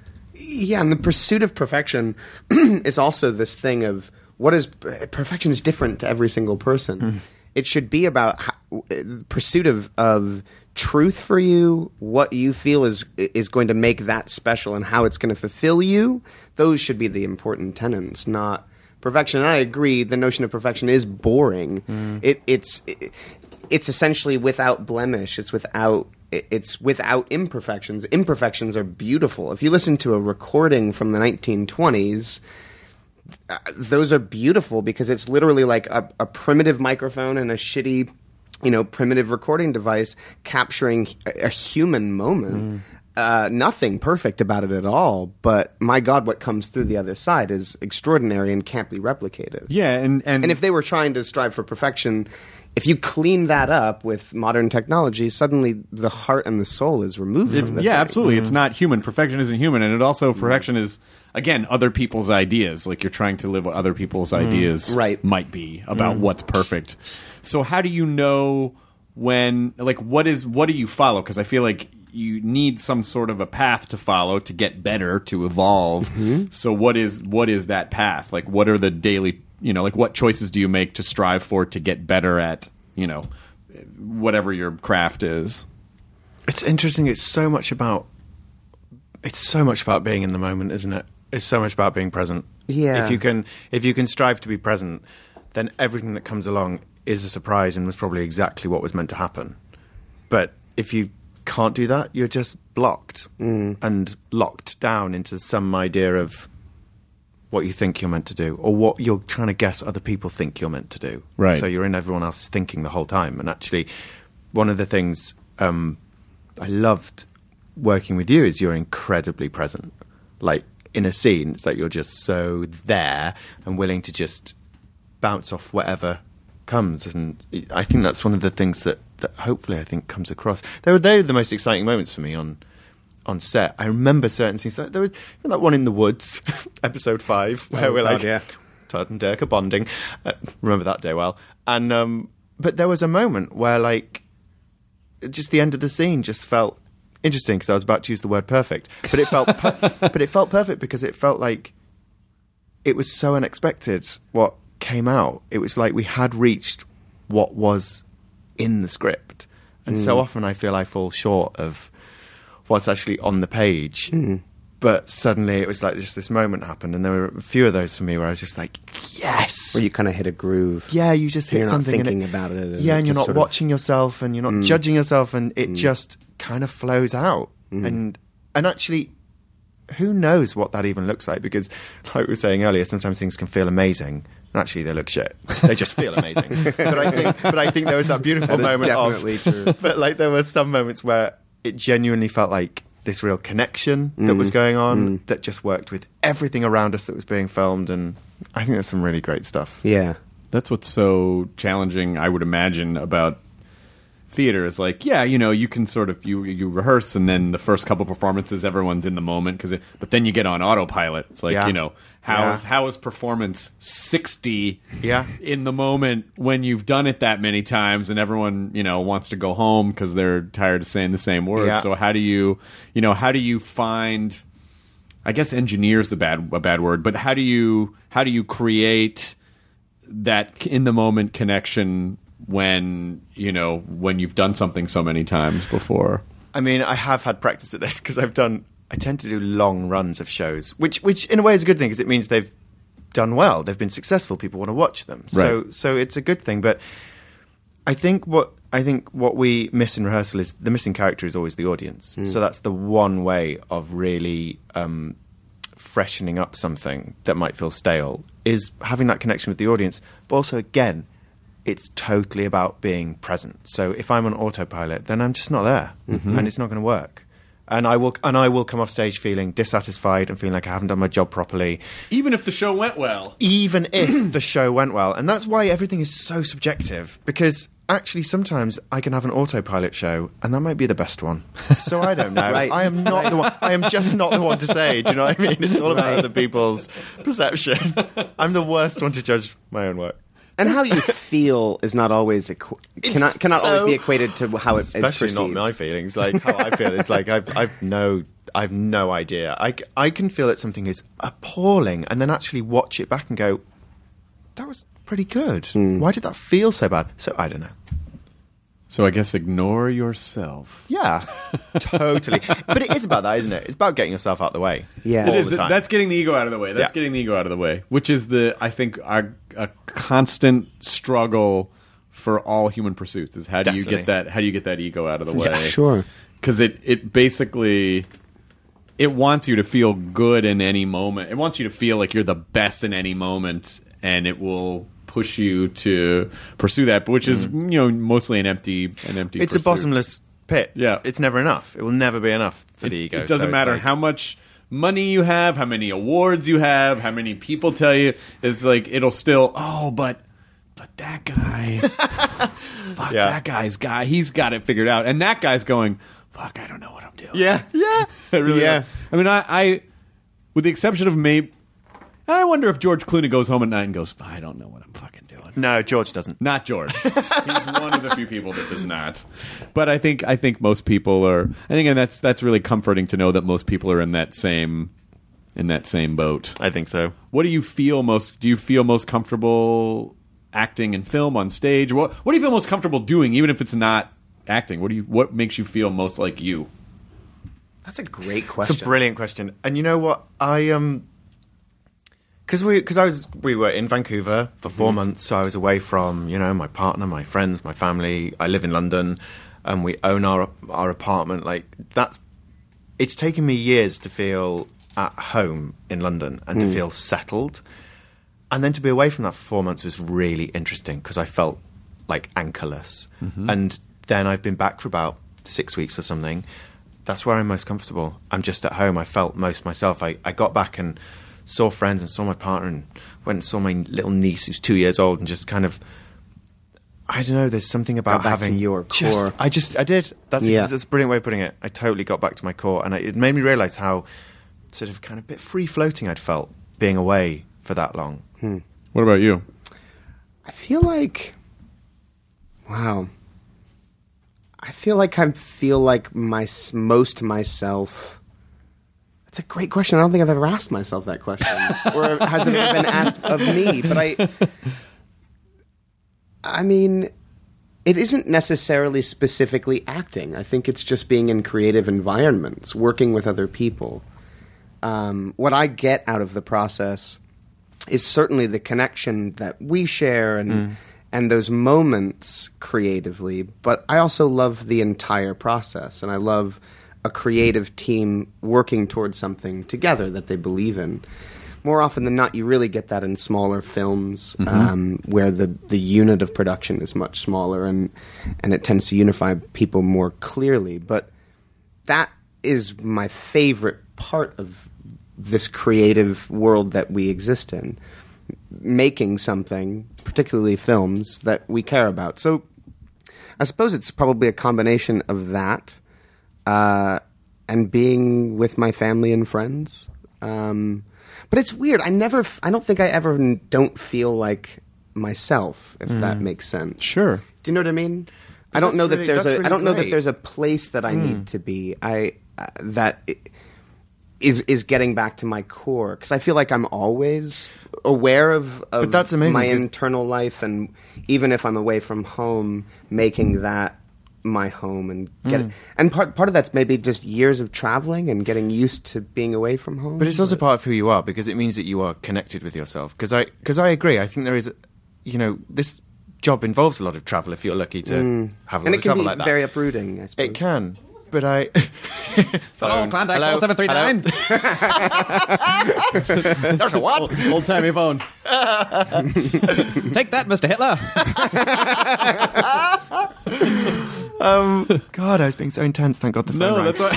Yeah, and the pursuit of perfection is also this thing of perfection is different to every single person. It should be about pursuit of truth for you, what you feel is going to make that special, and how it's going to fulfill you. Those should be the important tenets, not perfection. And I agree, the notion of perfection is boring. It's essentially without blemish. It's without imperfections. Imperfections are beautiful. If you listen to a recording from the 1920s, those are beautiful because it's literally like a primitive microphone and a shitty, primitive recording device capturing a human moment. Nothing perfect about it at all, but my God, what comes through the other side is extraordinary and can't be replicated. Yeah, and if they were trying to strive for perfection, if you clean that up with modern technology, suddenly the heart and the soul is removed from the thing. Absolutely. It's not human. Perfection isn't human, and it also perfection is, again, other people's ideas. Like you're trying to live what other people's ideas might be about what's perfect. So how do you know when, like, what do you follow? Because I feel like you need some sort of a path to follow to get better, to evolve. So what is that path? Like, what are the daily, like what choices do you make to strive for to get better at, whatever your craft is? It's interesting. It's so much about being in the moment, isn't it? It's so much about being present. Yeah. If you can strive to be present, then everything that comes along is a surprise and was probably exactly what was meant to happen. But if you can't do that, you're just blocked and locked down into some idea of what you think you're meant to do, or what you're trying to guess other people think you're meant to do. Right. So you're in everyone else's thinking the whole time. And actually, one of the things I loved working with you is you're incredibly present. Like, in a scene, it's like you're just so there and willing to just bounce off whatever comes. And I think that's one of the things that hopefully I think comes across. They were the most exciting moments for me on set. I remember certain scenes. There was that one in the woods, episode 5, where Todd and Dirk are bonding. Remember that day well. And but there was a moment where, like, just the end of the scene just felt interesting because I was about to use the word perfect, but it felt but it felt perfect because it felt like it was so unexpected what came out. It was like we had reached what was in the script, and so often I feel I fall short of what's actually on the page. But suddenly it was like just this moment happened, and there were a few of those for me where I was just like, yes! Where you kind of hit a groove. Yeah, you just hit you're something. You're not thinking about it. Yeah, and you're not watching yourself, and you're not judging yourself, and it just kind of flows out. And actually, who knows what that even looks like? Because, like we were saying earlier, sometimes things can feel amazing, and actually they look shit. They just feel amazing. But I think there was that beautiful moment definitely true. But like there were some moments where it genuinely felt like this real connection that was going on that just worked with everything around us that was being filmed, and I think there's some really great stuff. Yeah. That's what's so challenging, I would imagine, about theater is like, you can sort of you rehearse, and then the first couple performances everyone's in the moment but then you get on autopilot. It's like, how is performance 60 in the moment when you've done it that many times and everyone wants to go home because they're tired of saying the same words. So how do you find, I guess engineer's a bad word, but how do you create that in the moment connection when you've done something so many times before? I mean, I have had practice at this because I tend to do long runs of shows, which in a way is a good thing because it means they've done well, they've been successful, people want to watch them. Right. So it's a good thing. But I think what we miss in rehearsal is the missing character is always the audience. So that's the one way of really freshening up something that might feel stale is having that connection with the audience. But also, again, it's totally about being present. So if I'm on autopilot, then I'm just not there, and it's not going to work. And I will come off stage feeling dissatisfied and feeling like I haven't done my job properly. Even if the show went well. Even if the show went well. And that's why everything is so subjective, because actually sometimes I can have an autopilot show and that might be the best one. So I don't know. Right. I am not the one. I am just not the one to say. Do you know what I mean? It's all about other people's perception. I'm the worst one to judge my own work. And how you feel is not always cannot always so- be equated to how it is Especially perceived. not my feelings. Like how I feel. It's like I've no idea. I can feel that something is appalling, and then actually watch it back and go, that was pretty good. Why did that feel so bad? So I don't know. So I guess ignore yourself. Yeah, totally. But it is about that, isn't it? It's about getting yourself out of the way. Yeah. all It is. the time. That's getting the ego out of the way. That's Yeah. getting the ego out of the way, which is I think a constant struggle for all human pursuits is how do you get that ego out of the way? Sure. Because it basically it wants you to feel good in any moment. It wants you to feel like you're the best in any moment, and it will push you to pursue that, which is mostly an empty. It's a pursuit. bottomless pit. Yeah. It's never enough. It will never be enough for the ego. It doesn't So matter it's like- how much money you have, how many awards you have, how many people tell you. It's like it'll still. But that guy, fuck Yeah. that guy's guy. He's got it figured out, and that guy's going, fuck, I don't know what I'm doing. Yeah. I really. Yeah. I mean, I with the exception of maybe, I wonder if George Clooney goes home at night and goes, I don't know what I'm fucking doing. No, George doesn't. Not George. He's one of the few people that does not. But I think most people are. I think, and that's really comforting to know that most people are in that same boat. I think so. What do you feel most? Do you feel most comfortable acting in film on stage? What do you feel most comfortable doing, even if it's not acting? What makes you feel most like you? That's a great question. It's a brilliant question. And you know what? Because we were in Vancouver for 4 months, so I was away from my partner, my friends, my family. I live in London, and we own our apartment. Like it's taken me years to feel at home in London and to feel settled, and then to be away from that for 4 months was really interesting because I felt like anchorless. And then I've been back for about 6 weeks or something. That's where I'm most comfortable. I'm just at home. I felt most myself. I got back and saw friends and saw my partner and went and saw my little niece who's 2 years old and just kind of, I don't know, there's something about Got back having to your core. I did. That's a brilliant way of putting it. I totally got back to my core, and it made me realise how sort of kind of bit free floating I'd felt being away for that long. What about you? I feel like, wow. I feel like most myself. That's a great question. I don't think I've ever asked myself that question, or has it ever been asked of me. But I mean, it isn't necessarily specifically acting. I think it's just being in creative environments, working with other people. What I get out of the process is certainly the connection that we share and those moments creatively, but I also love the entire process, and I love a creative team working towards something together that they believe in. More often than not, you really get that in smaller films, where the unit of production is much smaller, and it tends to unify people more clearly. But that is my favorite part of this creative world that we exist in, making something, particularly films, that we care about. So I suppose it's probably a combination of that and being with my family and friends. But it's weird. I don't think I ever don't feel like myself, if that makes sense. Sure. Do you know what I mean? I don't know that there's that's I really don't know that great. there's a place that I need to be. Is getting back to my core, because I feel like I'm always aware of But that's amazing, my 'cause- internal life, and even if I'm away from home, making that my home and get it. And part of that's maybe just years of traveling and getting used to being away from home. But it's also part of who you are, because it means that you are connected with yourself. Because I agree. I think there is, this job involves a lot of travel if you're lucky to have a lot and of it can travel be like that. very uprooting, I suppose. It can. But I... Phone. Contact 4739. There's a what? Old-timey phone. Take that, Mr. Hitler. God, I was being so intense. Thank God the phone rang. that's what...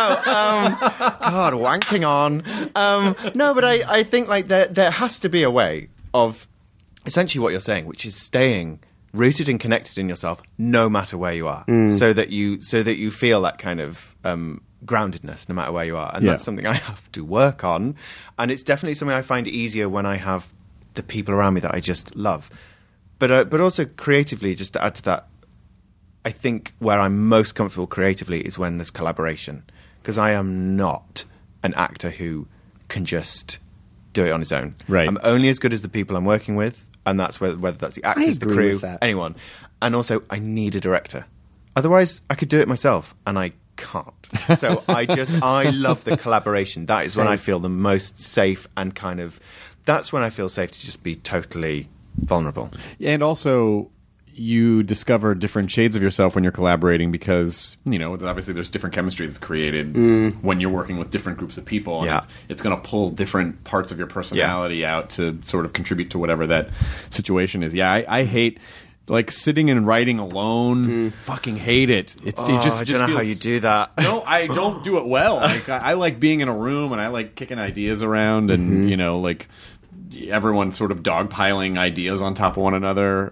God, wanking on. No, but I think like there has to be a way of essentially what you're saying, which is staying rooted and connected in yourself, no matter where you are, so that you feel that kind of groundedness, no matter where you are, and that's something I have to work on. And it's definitely something I find easier when I have the people around me that I just love. But also creatively, just to add to that, I think where I'm most comfortable creatively is when there's collaboration, because I am not an actor who can just do it on his own. Right. I'm only as good as the people I'm working with, and that's whether that's the actors, the agree crew, with that. anyone. And also, I need a director. Otherwise, I could do it myself, and I can't. So I love the collaboration. That is when I feel the most safe and kind of, that's when I feel safe to just be totally vulnerable. And also, you discover different shades of yourself when you're collaborating because, you know, obviously there's different chemistry that's created when you're working with different groups of people. And it's going to pull different parts of your personality out to sort of contribute to whatever that situation is. Yeah, I hate... like sitting and writing alone, fucking hate it. It just I don't know how you do that. No, I don't do it well. Like I like being in a room and I like kicking ideas around and you know, like everyone sort of dogpiling ideas on top of one another.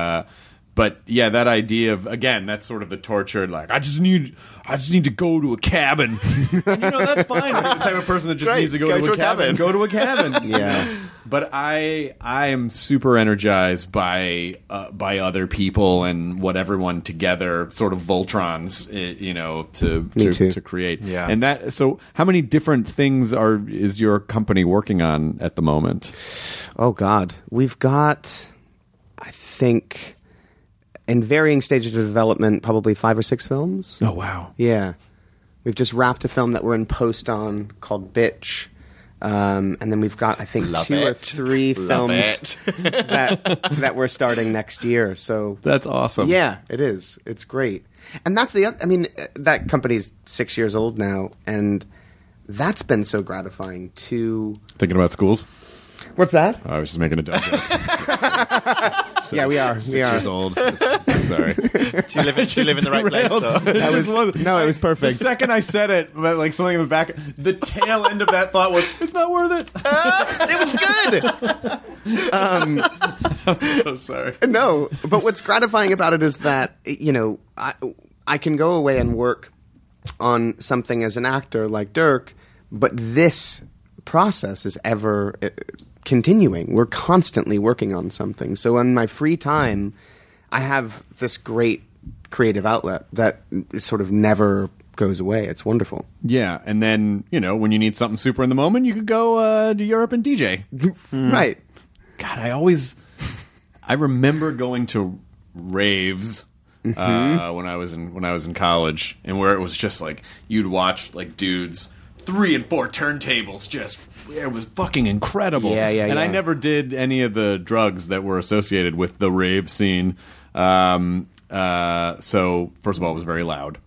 But yeah, that idea of, again, that's sort of the tortured, like, I just need to go to a cabin. And, you know, that's fine. I'm the type of person that just needs to go to a cabin. Go to a cabin. Yeah. But I am super energized by other people and what everyone together sort of Voltrons, you know, to create. Yeah. And that, so how many different things is your company working on at the moment? Oh, God. We've got, I think, in varying stages of development, probably 5 or 6 films. Oh, wow. Yeah. We've just wrapped a film that we're in post on called Bitch. And then we've got, I think, 2 or 3 films that we're starting next year. So that's awesome. Yeah, it is. It's great. And that's that company's 6 years old now, and that's been so gratifying to... Thinking about schools? What's that? I was just making a dumb joke. Yeah, we are. 6 years old. Sorry. Do you live in the right place? Though? It was perfect. The second I said it, but like something in the back, the tail end of that thought was, it's not worth it. It was good. I'm so sorry. No, but what's gratifying about it is that, you know, I can go away and work on something as an actor like Dirk, but this process is ever continuing. We're constantly working on something. So in my free time, I have this great creative outlet that sort of never goes away. It's wonderful. Yeah, and then, you know, when you need something super in the moment, you could go to Europe and DJ. Right. God, I remember going to raves when I was in college, and where it was just like you'd watch like dudes 3 and 4 turntables, just it was fucking incredible. Yeah. And I never did any of the drugs that were associated with the rave scene. So first of all, it was very loud,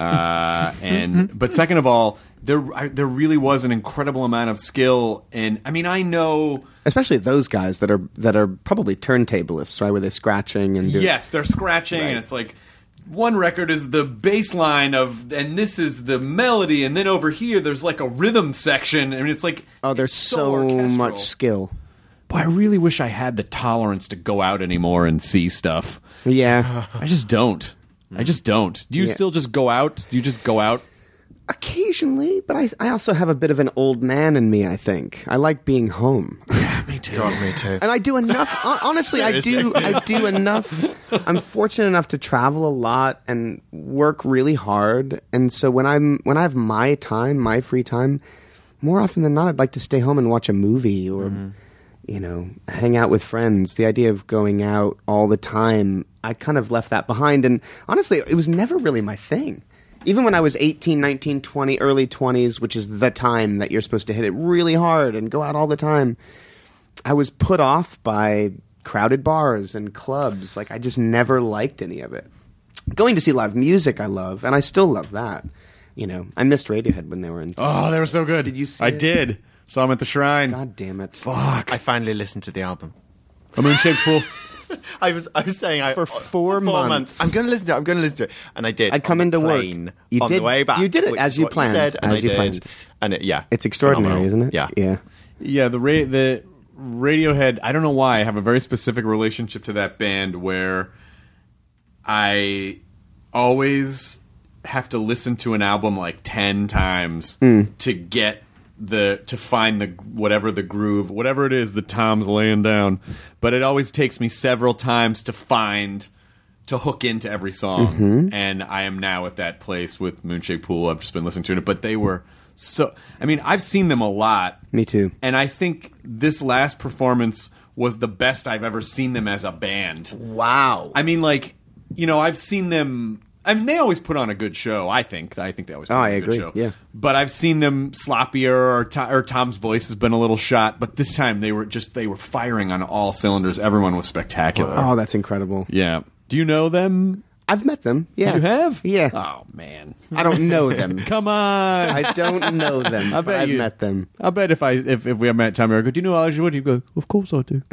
but second of all, there really was an incredible amount of skill. And I mean, I know, especially those guys that are probably turntablists, right? Where they're scratching and yes, they're scratching, right. And it's like, one record is the bass line and this is the melody, and then over here there's like a rhythm section. I mean, it's like, there's so much skill. Boy, I really wish I had the tolerance to go out anymore and see stuff. Yeah. I just don't. Do you still just go out? Do you just go out? Occasionally, but I also have a bit of an old man in me, I think. I like being home. Yeah, me too. God, me too. And I do enough. Honestly, I do enough. I'm fortunate enough to travel a lot and work really hard. And so when I have my time, my free time, more often than not, I'd like to stay home and watch a movie or, you know, hang out with friends. The idea of going out all the time, I kind of left that behind. And honestly, it was never really my thing. Even when I was 18, 19, 20, early 20s, which is the time that you're supposed to hit it really hard and go out all the time, I was put off by crowded bars and clubs. Like, I just never liked any of it. Going to see live music I love, and I still love that. I missed Radiohead when they were in. Oh, they were so good. Did you see I it? did. Saw them at the Shrine. God damn it! Fuck. I finally listened to the album. A Moonshaped Pool. I was saying For 4 months. I'm going to listen to it. And I did. I'd come on the into work. plane You on did- the way back. you did it which as is you what planned, said, and as I you did. planned. And It's extraordinary, phenomenal. isn't it? Yeah. Yeah. The Radiohead, I don't know why, I have a very specific relationship to that band where I always have to listen to an album like 10 times to get to find the whatever the groove, whatever it is that Tom's laying down. But it always takes me several times to hook into every song. And I am now at that place with Moonshaped Pool. I've just been listening to it, but they were I've seen them a lot. Me too. And I think this last performance was the best I've ever seen them as a band. Wow. I mean, I've seen them. I mean, they always put on a good show. I think they always put on I a agree, good show. yeah. But I've seen them sloppier, or Tom's voice has been a little shot. But this time they were firing on all cylinders. Everyone was spectacular. Oh, that's incredible. Yeah. Do you know them? I've met them. Yeah. You have? Yeah. Oh man. I don't know them. Come on. I don't know them. I but bet I've you- met them. I bet if we met Tom, I go, do you know Elijah Wood? He'd go, of course I do.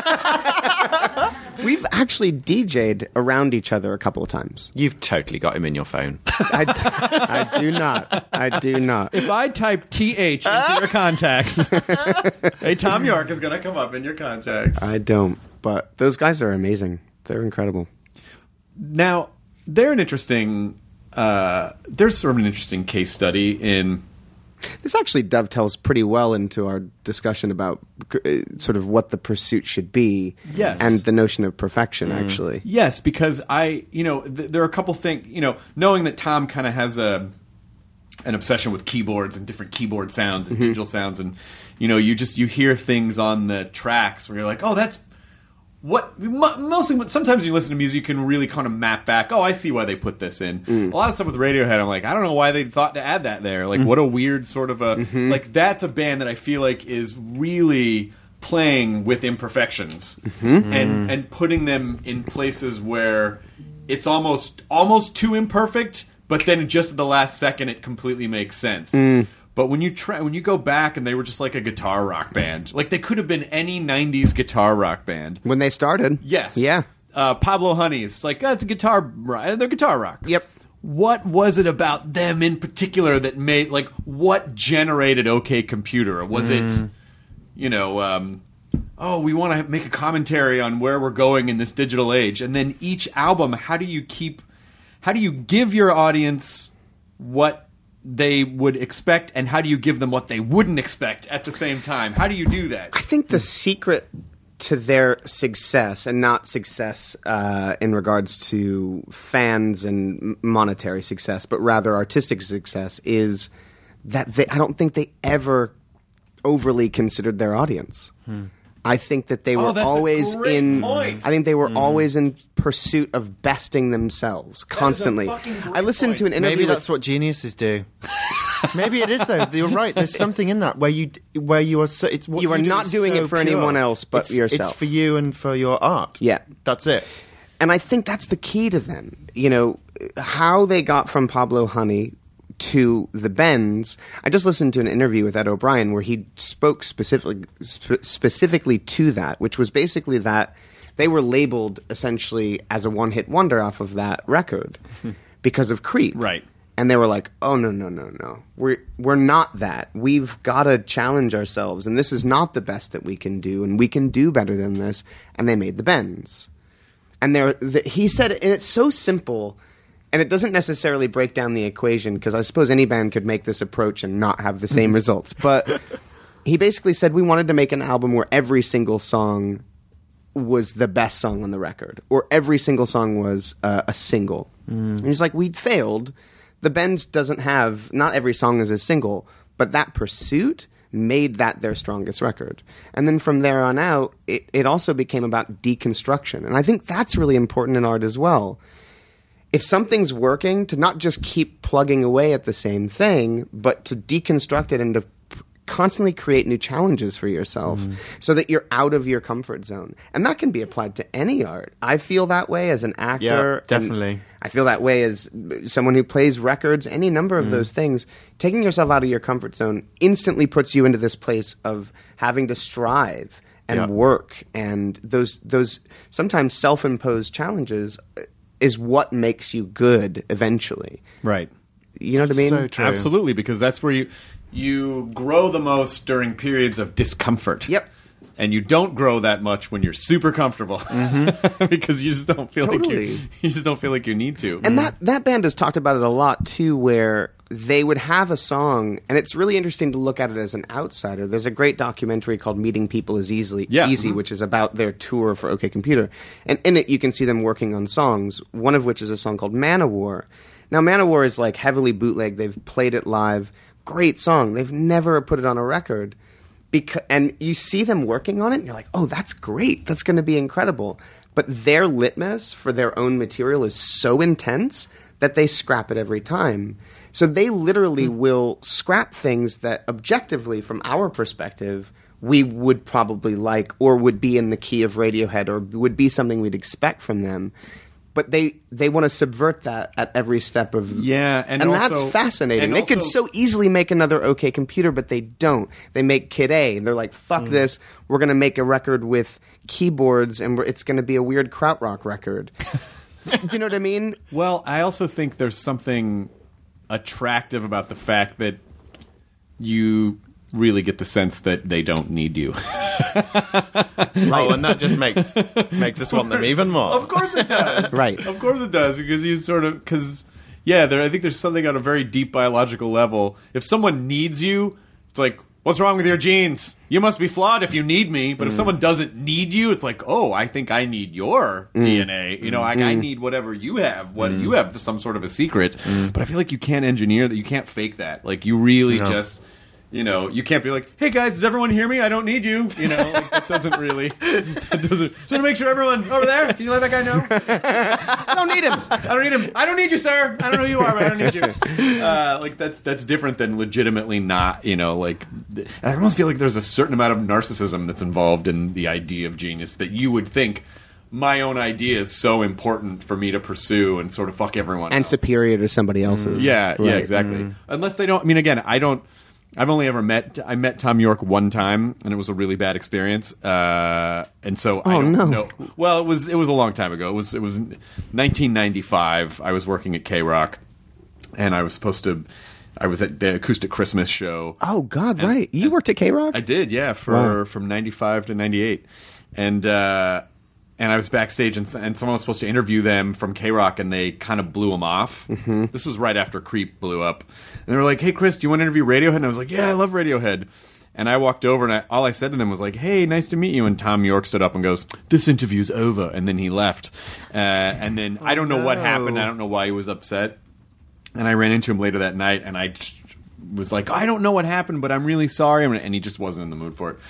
We've actually DJ'd around each other a couple of times. You've totally got him in your phone. I do not. I do not. If I type TH into your contacts, hey, Tom York is going to come up in your contacts. I don't. But those guys are amazing. They're incredible. Now, they're an interesting. There's sort of an interesting case study in. This actually dovetails pretty well into our discussion about sort of what the pursuit should be. Yes. And the notion of perfection, actually. Yes, because there are a couple things, knowing that Tom kind of has an obsession with keyboards and different keyboard sounds and digital sounds, and you hear things on the tracks where you're like, oh, that's what mostly. Sometimes when you listen to music, you can really kind of map back. Oh, I see why they put this in. A lot of stuff with Radiohead, I'm like, I don't know why they thought to add that there. Like, what a weird sort of a like. That's a band that I feel like is really playing with imperfections and putting them in places where it's almost too imperfect, but then just at the last second, it completely makes sense. But when you go back and they were just like a guitar rock band, like they could have been any '90s guitar rock band. When they started. Yes. Yeah. Pablo Honey is like, it's a guitar rock. They're guitar rock. Yep. What was it about them in particular that made, like, what generated OK Computer? Was it, we want to make a commentary on where we're going in this digital age, and then each album, how do you give your audience what they would expect, and how do you give them what they wouldn't expect at the same time? How do you do that? I think the secret to their success, and not success in regards to fans and monetary success, but rather artistic success, is that I don't think they ever overly considered their audience. I think that they were that's a always great in. point. I think they were always in pursuit of besting themselves constantly. fucking great I listened to an point. interview. Maybe with- that's what geniuses do. Maybe it is though. You're right. There's something in that where you are. So, it's what You are do not is doing so it for pure. anyone else but It's yourself. It's for you and for your art. Yeah. That's it. And I think that's the key to them. How they got from Pablo Honey to the Bends. I just listened to an interview with Ed O'Brien where he spoke specifically to that, which was basically that they were labeled essentially as a one-hit wonder off of that record because of Creep. Right. And they were like, oh, no. We're not that. We've got to challenge ourselves, and this is not the best that we can do, and we can do better than this. And they made the Bends. And he said, and it's so simple, and it doesn't necessarily break down the equation, because I suppose any band could make this approach and not have the same results. But he basically said we wanted to make an album where every single song was the best song on the record, or every single song was a single. And he's like, we failed. The Bends doesn't have, not every song is a single, but that pursuit made that their strongest record. And then from there on out, it also became about deconstruction. And I think that's really important in art as well. If something's working, to not just keep plugging away at the same thing, but to deconstruct it and to constantly create new challenges for yourself so that you're out of your comfort zone. And that can be applied to any art. I feel that way as an actor. Yeah, and definitely. I feel that way as someone who plays records, any number of those things. Taking yourself out of your comfort zone instantly puts you into this place of having to strive and work. And those sometimes self-imposed challenges is what makes you good eventually. Right. You know what I mean? So true. Absolutely, because that's where you grow the most during periods of discomfort. Yep. And you don't grow that much when you're super comfortable, because you just don't feel Totally. like you just don't feel like you need to. And that band has talked about it a lot too, where they would have a song, and it's really interesting to look at it as an outsider. There's a great documentary called "Meeting People is Easy," which is about their tour for OK Computer, and in it you can see them working on songs. One of which is a song called "Man o' War." Now, "Man o' War" is like heavily bootleg. They've played it live. Great song. They've never put it on a record. And you see them working on it, and you're like, oh, that's great. That's going to be incredible. But their litmus for their own material is so intense that they scrap it every time. So they literally will scrap things that objectively, from our perspective, we would probably like or would be in the key of Radiohead or would be something we'd expect from them. But they want to subvert that at every step of... Yeah, and that's also- fascinating. and They could also- so easily make another OK Computer, but they don't. They make Kid A, and they're like, fuck this. We're going to make a record with keyboards, and it's going to be a weird krautrock record. Do you know what I mean? Well, I also think there's something attractive about the fact that you really get the sense that they don't need you. Oh, and that just makes us want them even more. Of course it does. Right. Of course it does, because you sort of... I think there's something on a very deep biological level. If someone needs you, it's like, what's wrong with your genes? You must be flawed if you need me. But if someone doesn't need you, it's like, oh, I think I need your DNA. You know, I need whatever you have. You have some sort of a secret. But I feel like you can't engineer that. You can't fake that. Like, you really just... You know, you can't be like, hey guys, does everyone hear me? I don't need you. You know, like, that doesn't really... Just to make sure everyone over there, can you let that guy know? I don't need him. I don't need him. I don't need you, sir. I don't know who you are, but I don't need you. Like, that's different than legitimately not, you know, like... I almost feel like there's a certain amount of narcissism that's involved in the idea of genius that you would think my own idea is so important for me to pursue and sort of fuck everyone And else. superior to somebody else's. Yeah, Right. exactly. Unless they don't... I mean, again, I've only ever met Tom York one time, and it was a really bad experience. And so I don't know. Well, it was a long time ago. It was 1995. I was working at K-Rock, and I was at the Acoustic Christmas show. Oh, God, right. You worked at K-Rock? I did, yeah, from 95 to 98. And I was backstage, and someone was supposed to interview them from K-Rock, and they kind of blew them off. Mm-hmm. This was right after Creep blew up. And they were like, hey, Chris, do you want to interview Radiohead? And I was like, yeah, I love Radiohead. And I walked over, and all I said to them was like, hey, nice to meet you. And Tom York stood up and goes, this interview's over. And then he left. And then I don't know what happened. I don't know why he was upset. And I ran into him later that night, and I was like, I don't know what happened, but I'm really sorry. And he just wasn't in the mood for it.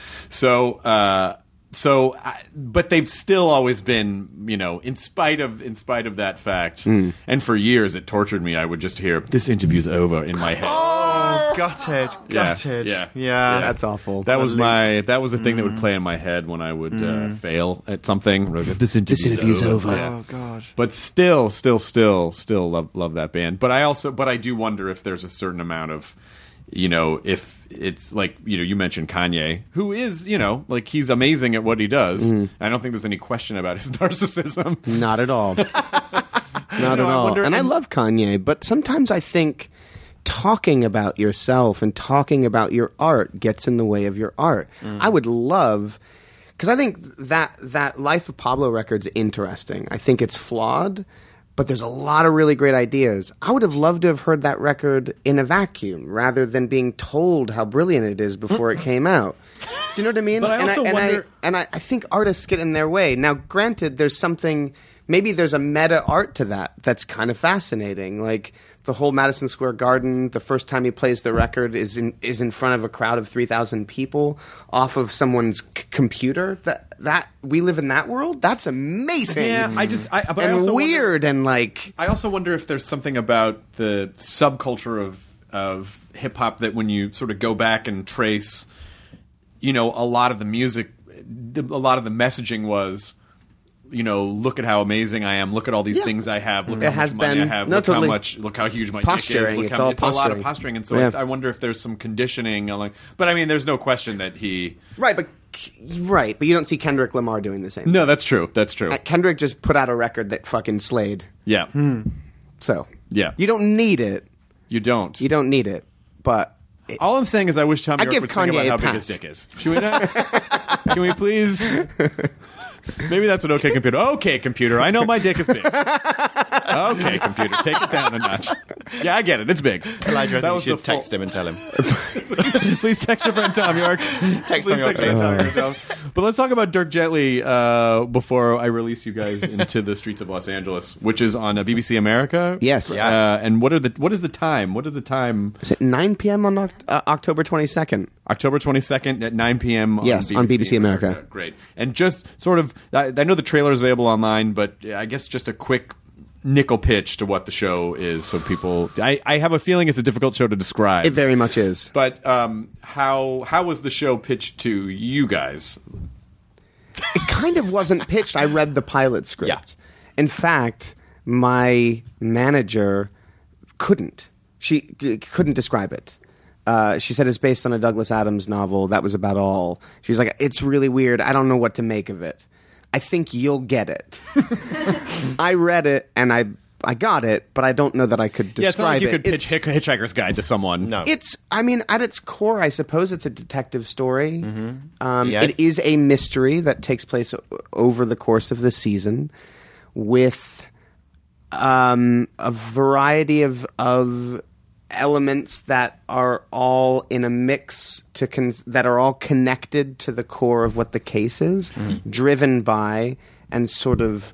But they've still always been, you know, in spite of that fact, and for years it tortured me. I would just hear "this interview's over" in my head. Oh, gutted. Yeah. That's awful. That was the thing that would play in my head when I would fail at something. This interview's over. Yeah. Oh God. But still love that band. But I do wonder if there's a certain amount of, you know, if it's like, you know, you mentioned Kanye, who is, you know, like, he's amazing at what he does. I don't think there's any question about his narcissism. Not at all. Not at all. And I love Kanye, but sometimes I think talking about yourself and talking about your art gets in the way of your art. I would love... Because I think that Life of Pablo record's interesting. I think it's flawed, but there's a lot of really great ideas. I would have loved to have heard that record in a vacuum rather than being told how brilliant it is before it came out. Do you know what I mean? But I also wonder... I think artists get in their way. Now, granted, there's something... Maybe there's a meta art to that that's kind of fascinating. Like the whole Madison Square Garden, the first time he plays the record is in front of a crowd of 3,000 people off of someone's computer. That we live in that world. That's amazing. Yeah, but I and also weird wonder, and like. I also wonder if there's something about the subculture of of hip hop that when you sort of go back and trace, a lot of the music, a lot of the messaging was, look at how amazing I am. Look at all these things I have. Look how much money I have. Look how huge my dick is. It's a lot of posturing. And so I wonder if there's some conditioning. But I mean, there's no question that he... Right, but you don't see Kendrick Lamar doing the same. No, that's true. That's true. Kendrick just put out a record that fucking slayed. Yeah. So, yeah. You don't need it. You don't. You don't need it. But... all I'm saying is I wish Tom York would sing about how big his dick is. Should we not? Can we please... Maybe that's what OK Computer. OK Computer, I know my dick is big. OK Computer, take it down a notch. Yeah, I get it. It's big. Elijah, I think you should text him and tell him. Please text your friend Tom York. Text Tom York. But let's talk about Dirk Gently before I release you guys into the streets of Los Angeles, which is on BBC America. Yes. And what is the time? What is the time? Is it 9 p.m. on October 22nd? October 22nd at 9 p.m. Yes, on BBC America. Great. And just sort of, I know the trailer is available online, but I guess just a quick nickel pitch to what the show is, so people... I have a feeling it's a difficult show to describe. It very much is. But how was the show pitched to you guys? It kind of wasn't pitched. I read the pilot script. Yeah. In fact, my manager couldn't. She couldn't describe it. She said it's based on a Douglas Adams novel. That was about all. She was like, it's really weird. I don't know what to make of it. I think you'll get it. I read it, and I got it, but I don't know that I could describe it. Yeah, it's not like you could pitch Hitchhiker's Guide to someone. No. At its core, I suppose it's a detective story. Mm-hmm. It is a mystery that takes place over the course of the season with a variety of elements that are all in a mix that are all connected to the core of what the case is, driven by and sort of...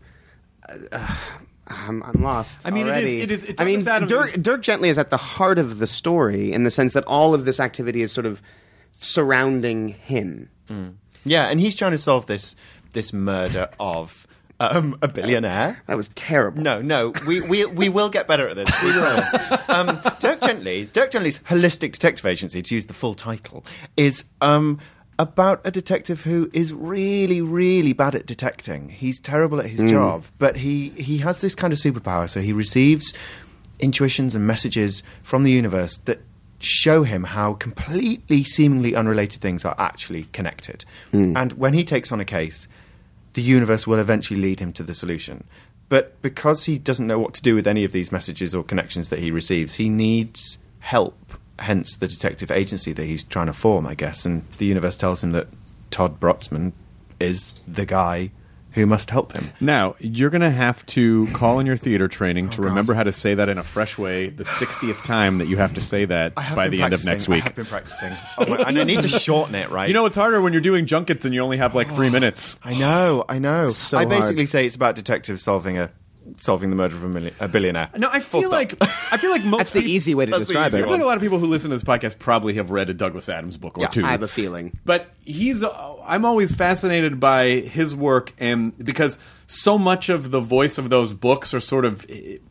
I'm lost. I mean, already. it is. I mean, Dirk Gently is at the heart of the story in the sense that all of this activity is sort of surrounding him. Yeah, and he's trying to solve this murder of a billionaire. That was terrible. No, we will get better at this. We promise. Dirk Gently's Holistic Detective Agency, to use the full title, is about a detective who is really, really bad at detecting. He's terrible at his job, but he has this kind of superpower. So he receives intuitions and messages from the universe that show him how completely, seemingly unrelated things are actually connected. And when he takes on a case, the universe will eventually lead him to the solution. But because he doesn't know what to do with any of these messages or connections that he receives, he needs help. Hence the detective agency that he's trying to form, I guess. And the universe tells him that Todd Brotzman is the guy who must help him. Now, you're going to have to call in your theater training to remember how to say that in a fresh way the 60th time that you have to say that by the end of next week. I have been practicing. And I need to shorten it, right? You know, it's harder when you're doing junkets and you only have like 3 minutes. I know. So I basically hard. say it's about detectives solving the murder of a billionaire. No, I feel like most That's the easy way to describe I it. feel like a lot of people who listen to this podcast probably have read a Douglas Adams book or two. I have a feeling. But I'm always fascinated by his work, and because so much of the voice of those books are sort of...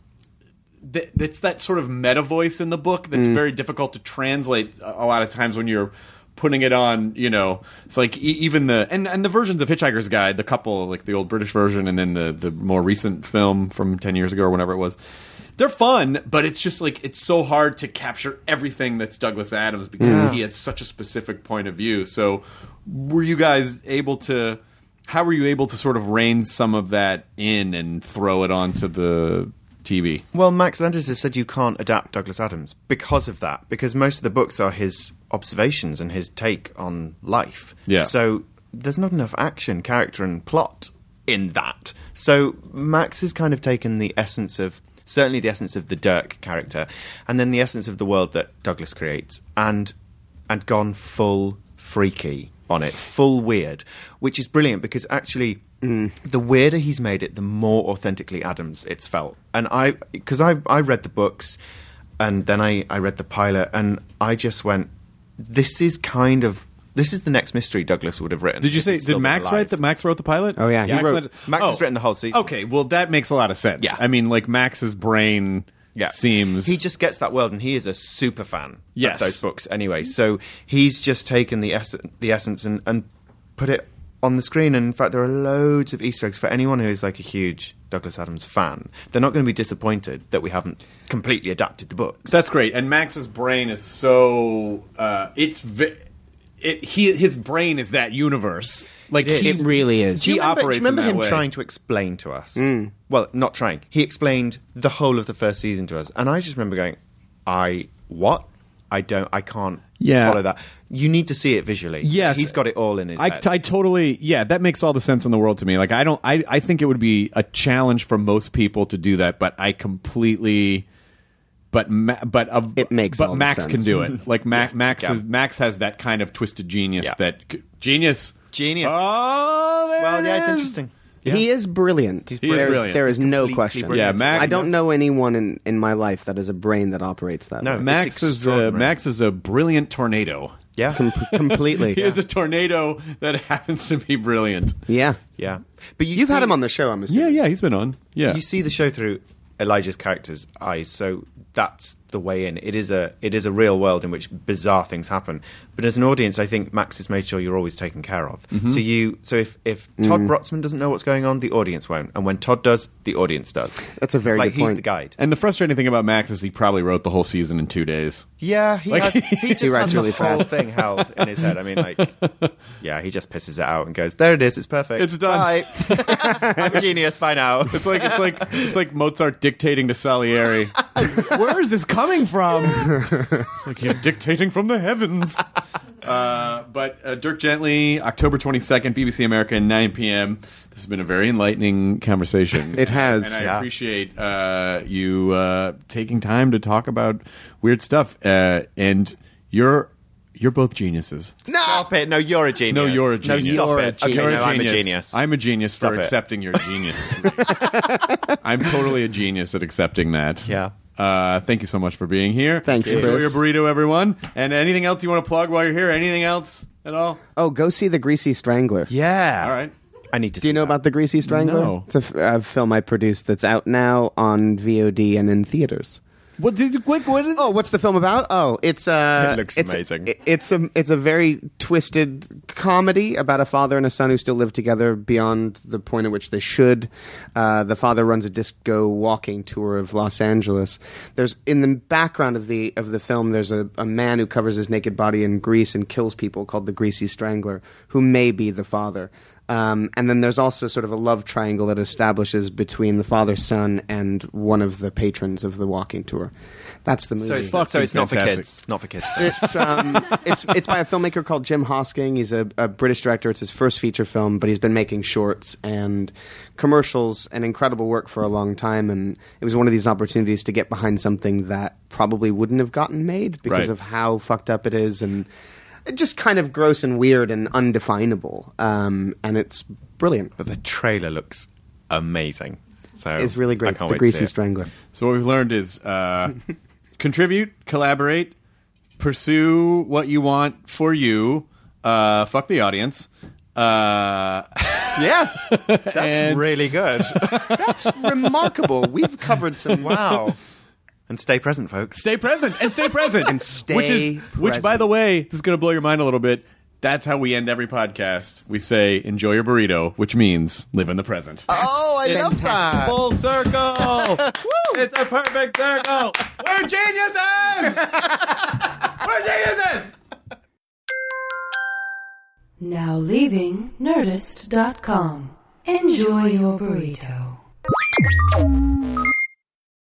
It's that sort of meta voice in the book that's very difficult to translate a lot of times when you're putting it on, it's like even and the versions of Hitchhiker's Guide, the couple, like the old British version and then the more recent film from 10 years ago or whenever it was, they're fun, but it's just like it's so hard to capture everything that's Douglas Adams because he has such a specific point of view. So were you guys able to... How were you able to sort of rein some of that in and throw it onto the TV? Well, Max Landis has said you can't adapt Douglas Adams because of that, because most of the books are his observations and his take on life. Yeah. So there's not enough action, character, and plot in that. So Max has kind of taken the essence of, certainly the essence of the Dirk character, and then the essence of the world that Douglas creates, and gone full freaky on it, full weird, which is brilliant because actually... the weirder he's made it, the more authentically Adams it's felt. And I read the books, and then I read the pilot, and I just went, this is the next mystery Douglas would have written. Did you say, did Max write Max wrote the pilot? Oh, yeah. Max has written the whole season. Okay, well, that makes a lot of sense. Yeah. I mean, like, Max's brain seems... He just gets that world, and he is a super fan Yes. of those books anyway. So he's just taken the essence and put it on the screen. And in fact, there are loads of Easter eggs for anyone who is like a huge Douglas Adams fan. They're not going to be disappointed that we haven't completely adapted the books. That's great. And Max's brain is so... his brain is that universe. Like It really is. He operates Do you remember in that him way. trying to explain to us? Well, not trying. He explained the whole of the first season to us, and I just remember going, what? I can't follow that. You need to see it visually. Yes. He's got it all in his head. I totally, that makes all the sense in the world to me. Like, I think it would be a challenge for most people to do that, but I completely... It makes all the Max sense. can do it. Like Max Yeah. Max has that kind of twisted genius genius. Genius. It's interesting. Yeah. He is brilliant. He is brilliant. There is no completely question. brilliant. Yeah, Max- I don't know anyone in my life that has a brain that operates that No. way. Max is a brilliant tornado. Yeah. Completely. He is a tornado that happens to be brilliant. Yeah. Yeah. But You've had him on the show, I'm assuming. Yeah, he's been on. Yeah. You see the show through Elijah's character's eyes, so that's the way in. It is a real world in which bizarre things happen. But as an audience, I think Max has made sure you're always taken care of. So if Todd Brotzman doesn't know what's going on, the audience won't, and when Todd does, the audience does. That's a very It's like good he's point. the guide. And the frustrating thing about Max is he probably wrote the whole season in 2 days. Yeah, he Like- just writes has really the whole fast. thing held in his head. I mean, like, he just pisses it out and goes, "There it is, it's perfect. It's done." Bye. I'm a genius. Bye now." It's like Mozart dictating to Salieri. Where is this coming from? It's like he's dictating from the heavens. But Dirk Gently, October 22nd, BBC America, 9 p.m. This has been a very enlightening conversation. It has. And I Yeah. appreciate you taking time to talk about weird stuff. And you're both geniuses. Stop it. No, you're a genius. No, you're a genius. No, stop You're a it. Okay, genius. no, I'm a genius. I'm a genius Stop for it. accepting you're a genius. I'm totally a genius at accepting that. Yeah. Thank you so much for being here. Thanks, Enjoy Chris. your burrito, everyone. And anything else you want to plug while you're here? Anything else at all? Oh, go see The Greasy Strangler. Yeah. All right. I need to Do you know about The Greasy Strangler? No. It's a film I produced that's out now on VOD and in theaters. What is Oh, what's the film about? Oh, it's It looks amazing. It's a very twisted comedy about a father and a son who still live together beyond the point at which they should. The father runs a disco walking tour of Los Angeles. There's in the background of the film. There's a man who covers his naked body in grease and kills people called the Greasy Strangler, who may be the father. And then there's also sort of a love triangle that establishes between the father, son, and one of the patrons of the walking tour. That's the movie. So it's not for fantastic. kids. Not for kids. It's by a filmmaker called Jim Hosking. He's a British director. It's his first feature film, but he's been making shorts and commercials and incredible work for a long time. And it was one of these opportunities to get behind something that probably wouldn't have gotten made because Right. of how fucked up it is and just kind of gross and weird and undefinable. And it's brilliant. But the trailer looks amazing. So It's really I great. can't The wait to Greasy see it. Strangler. So what we've learned is contribute, collaborate, pursue what you want for you. Fuck the audience. Yeah, that's And- really good. That's remarkable. We've covered some. Wow. And stay present, folks. Stay present and stay present And stay which by present. the way, this is going to blow your mind a little bit. That's how we end every podcast. We say enjoy your burrito, which means live in the present. Oh, I love that. Full circle. Woo! It's a perfect circle. We're geniuses. We're geniuses. Now leaving Nerdist.com. Enjoy your burrito.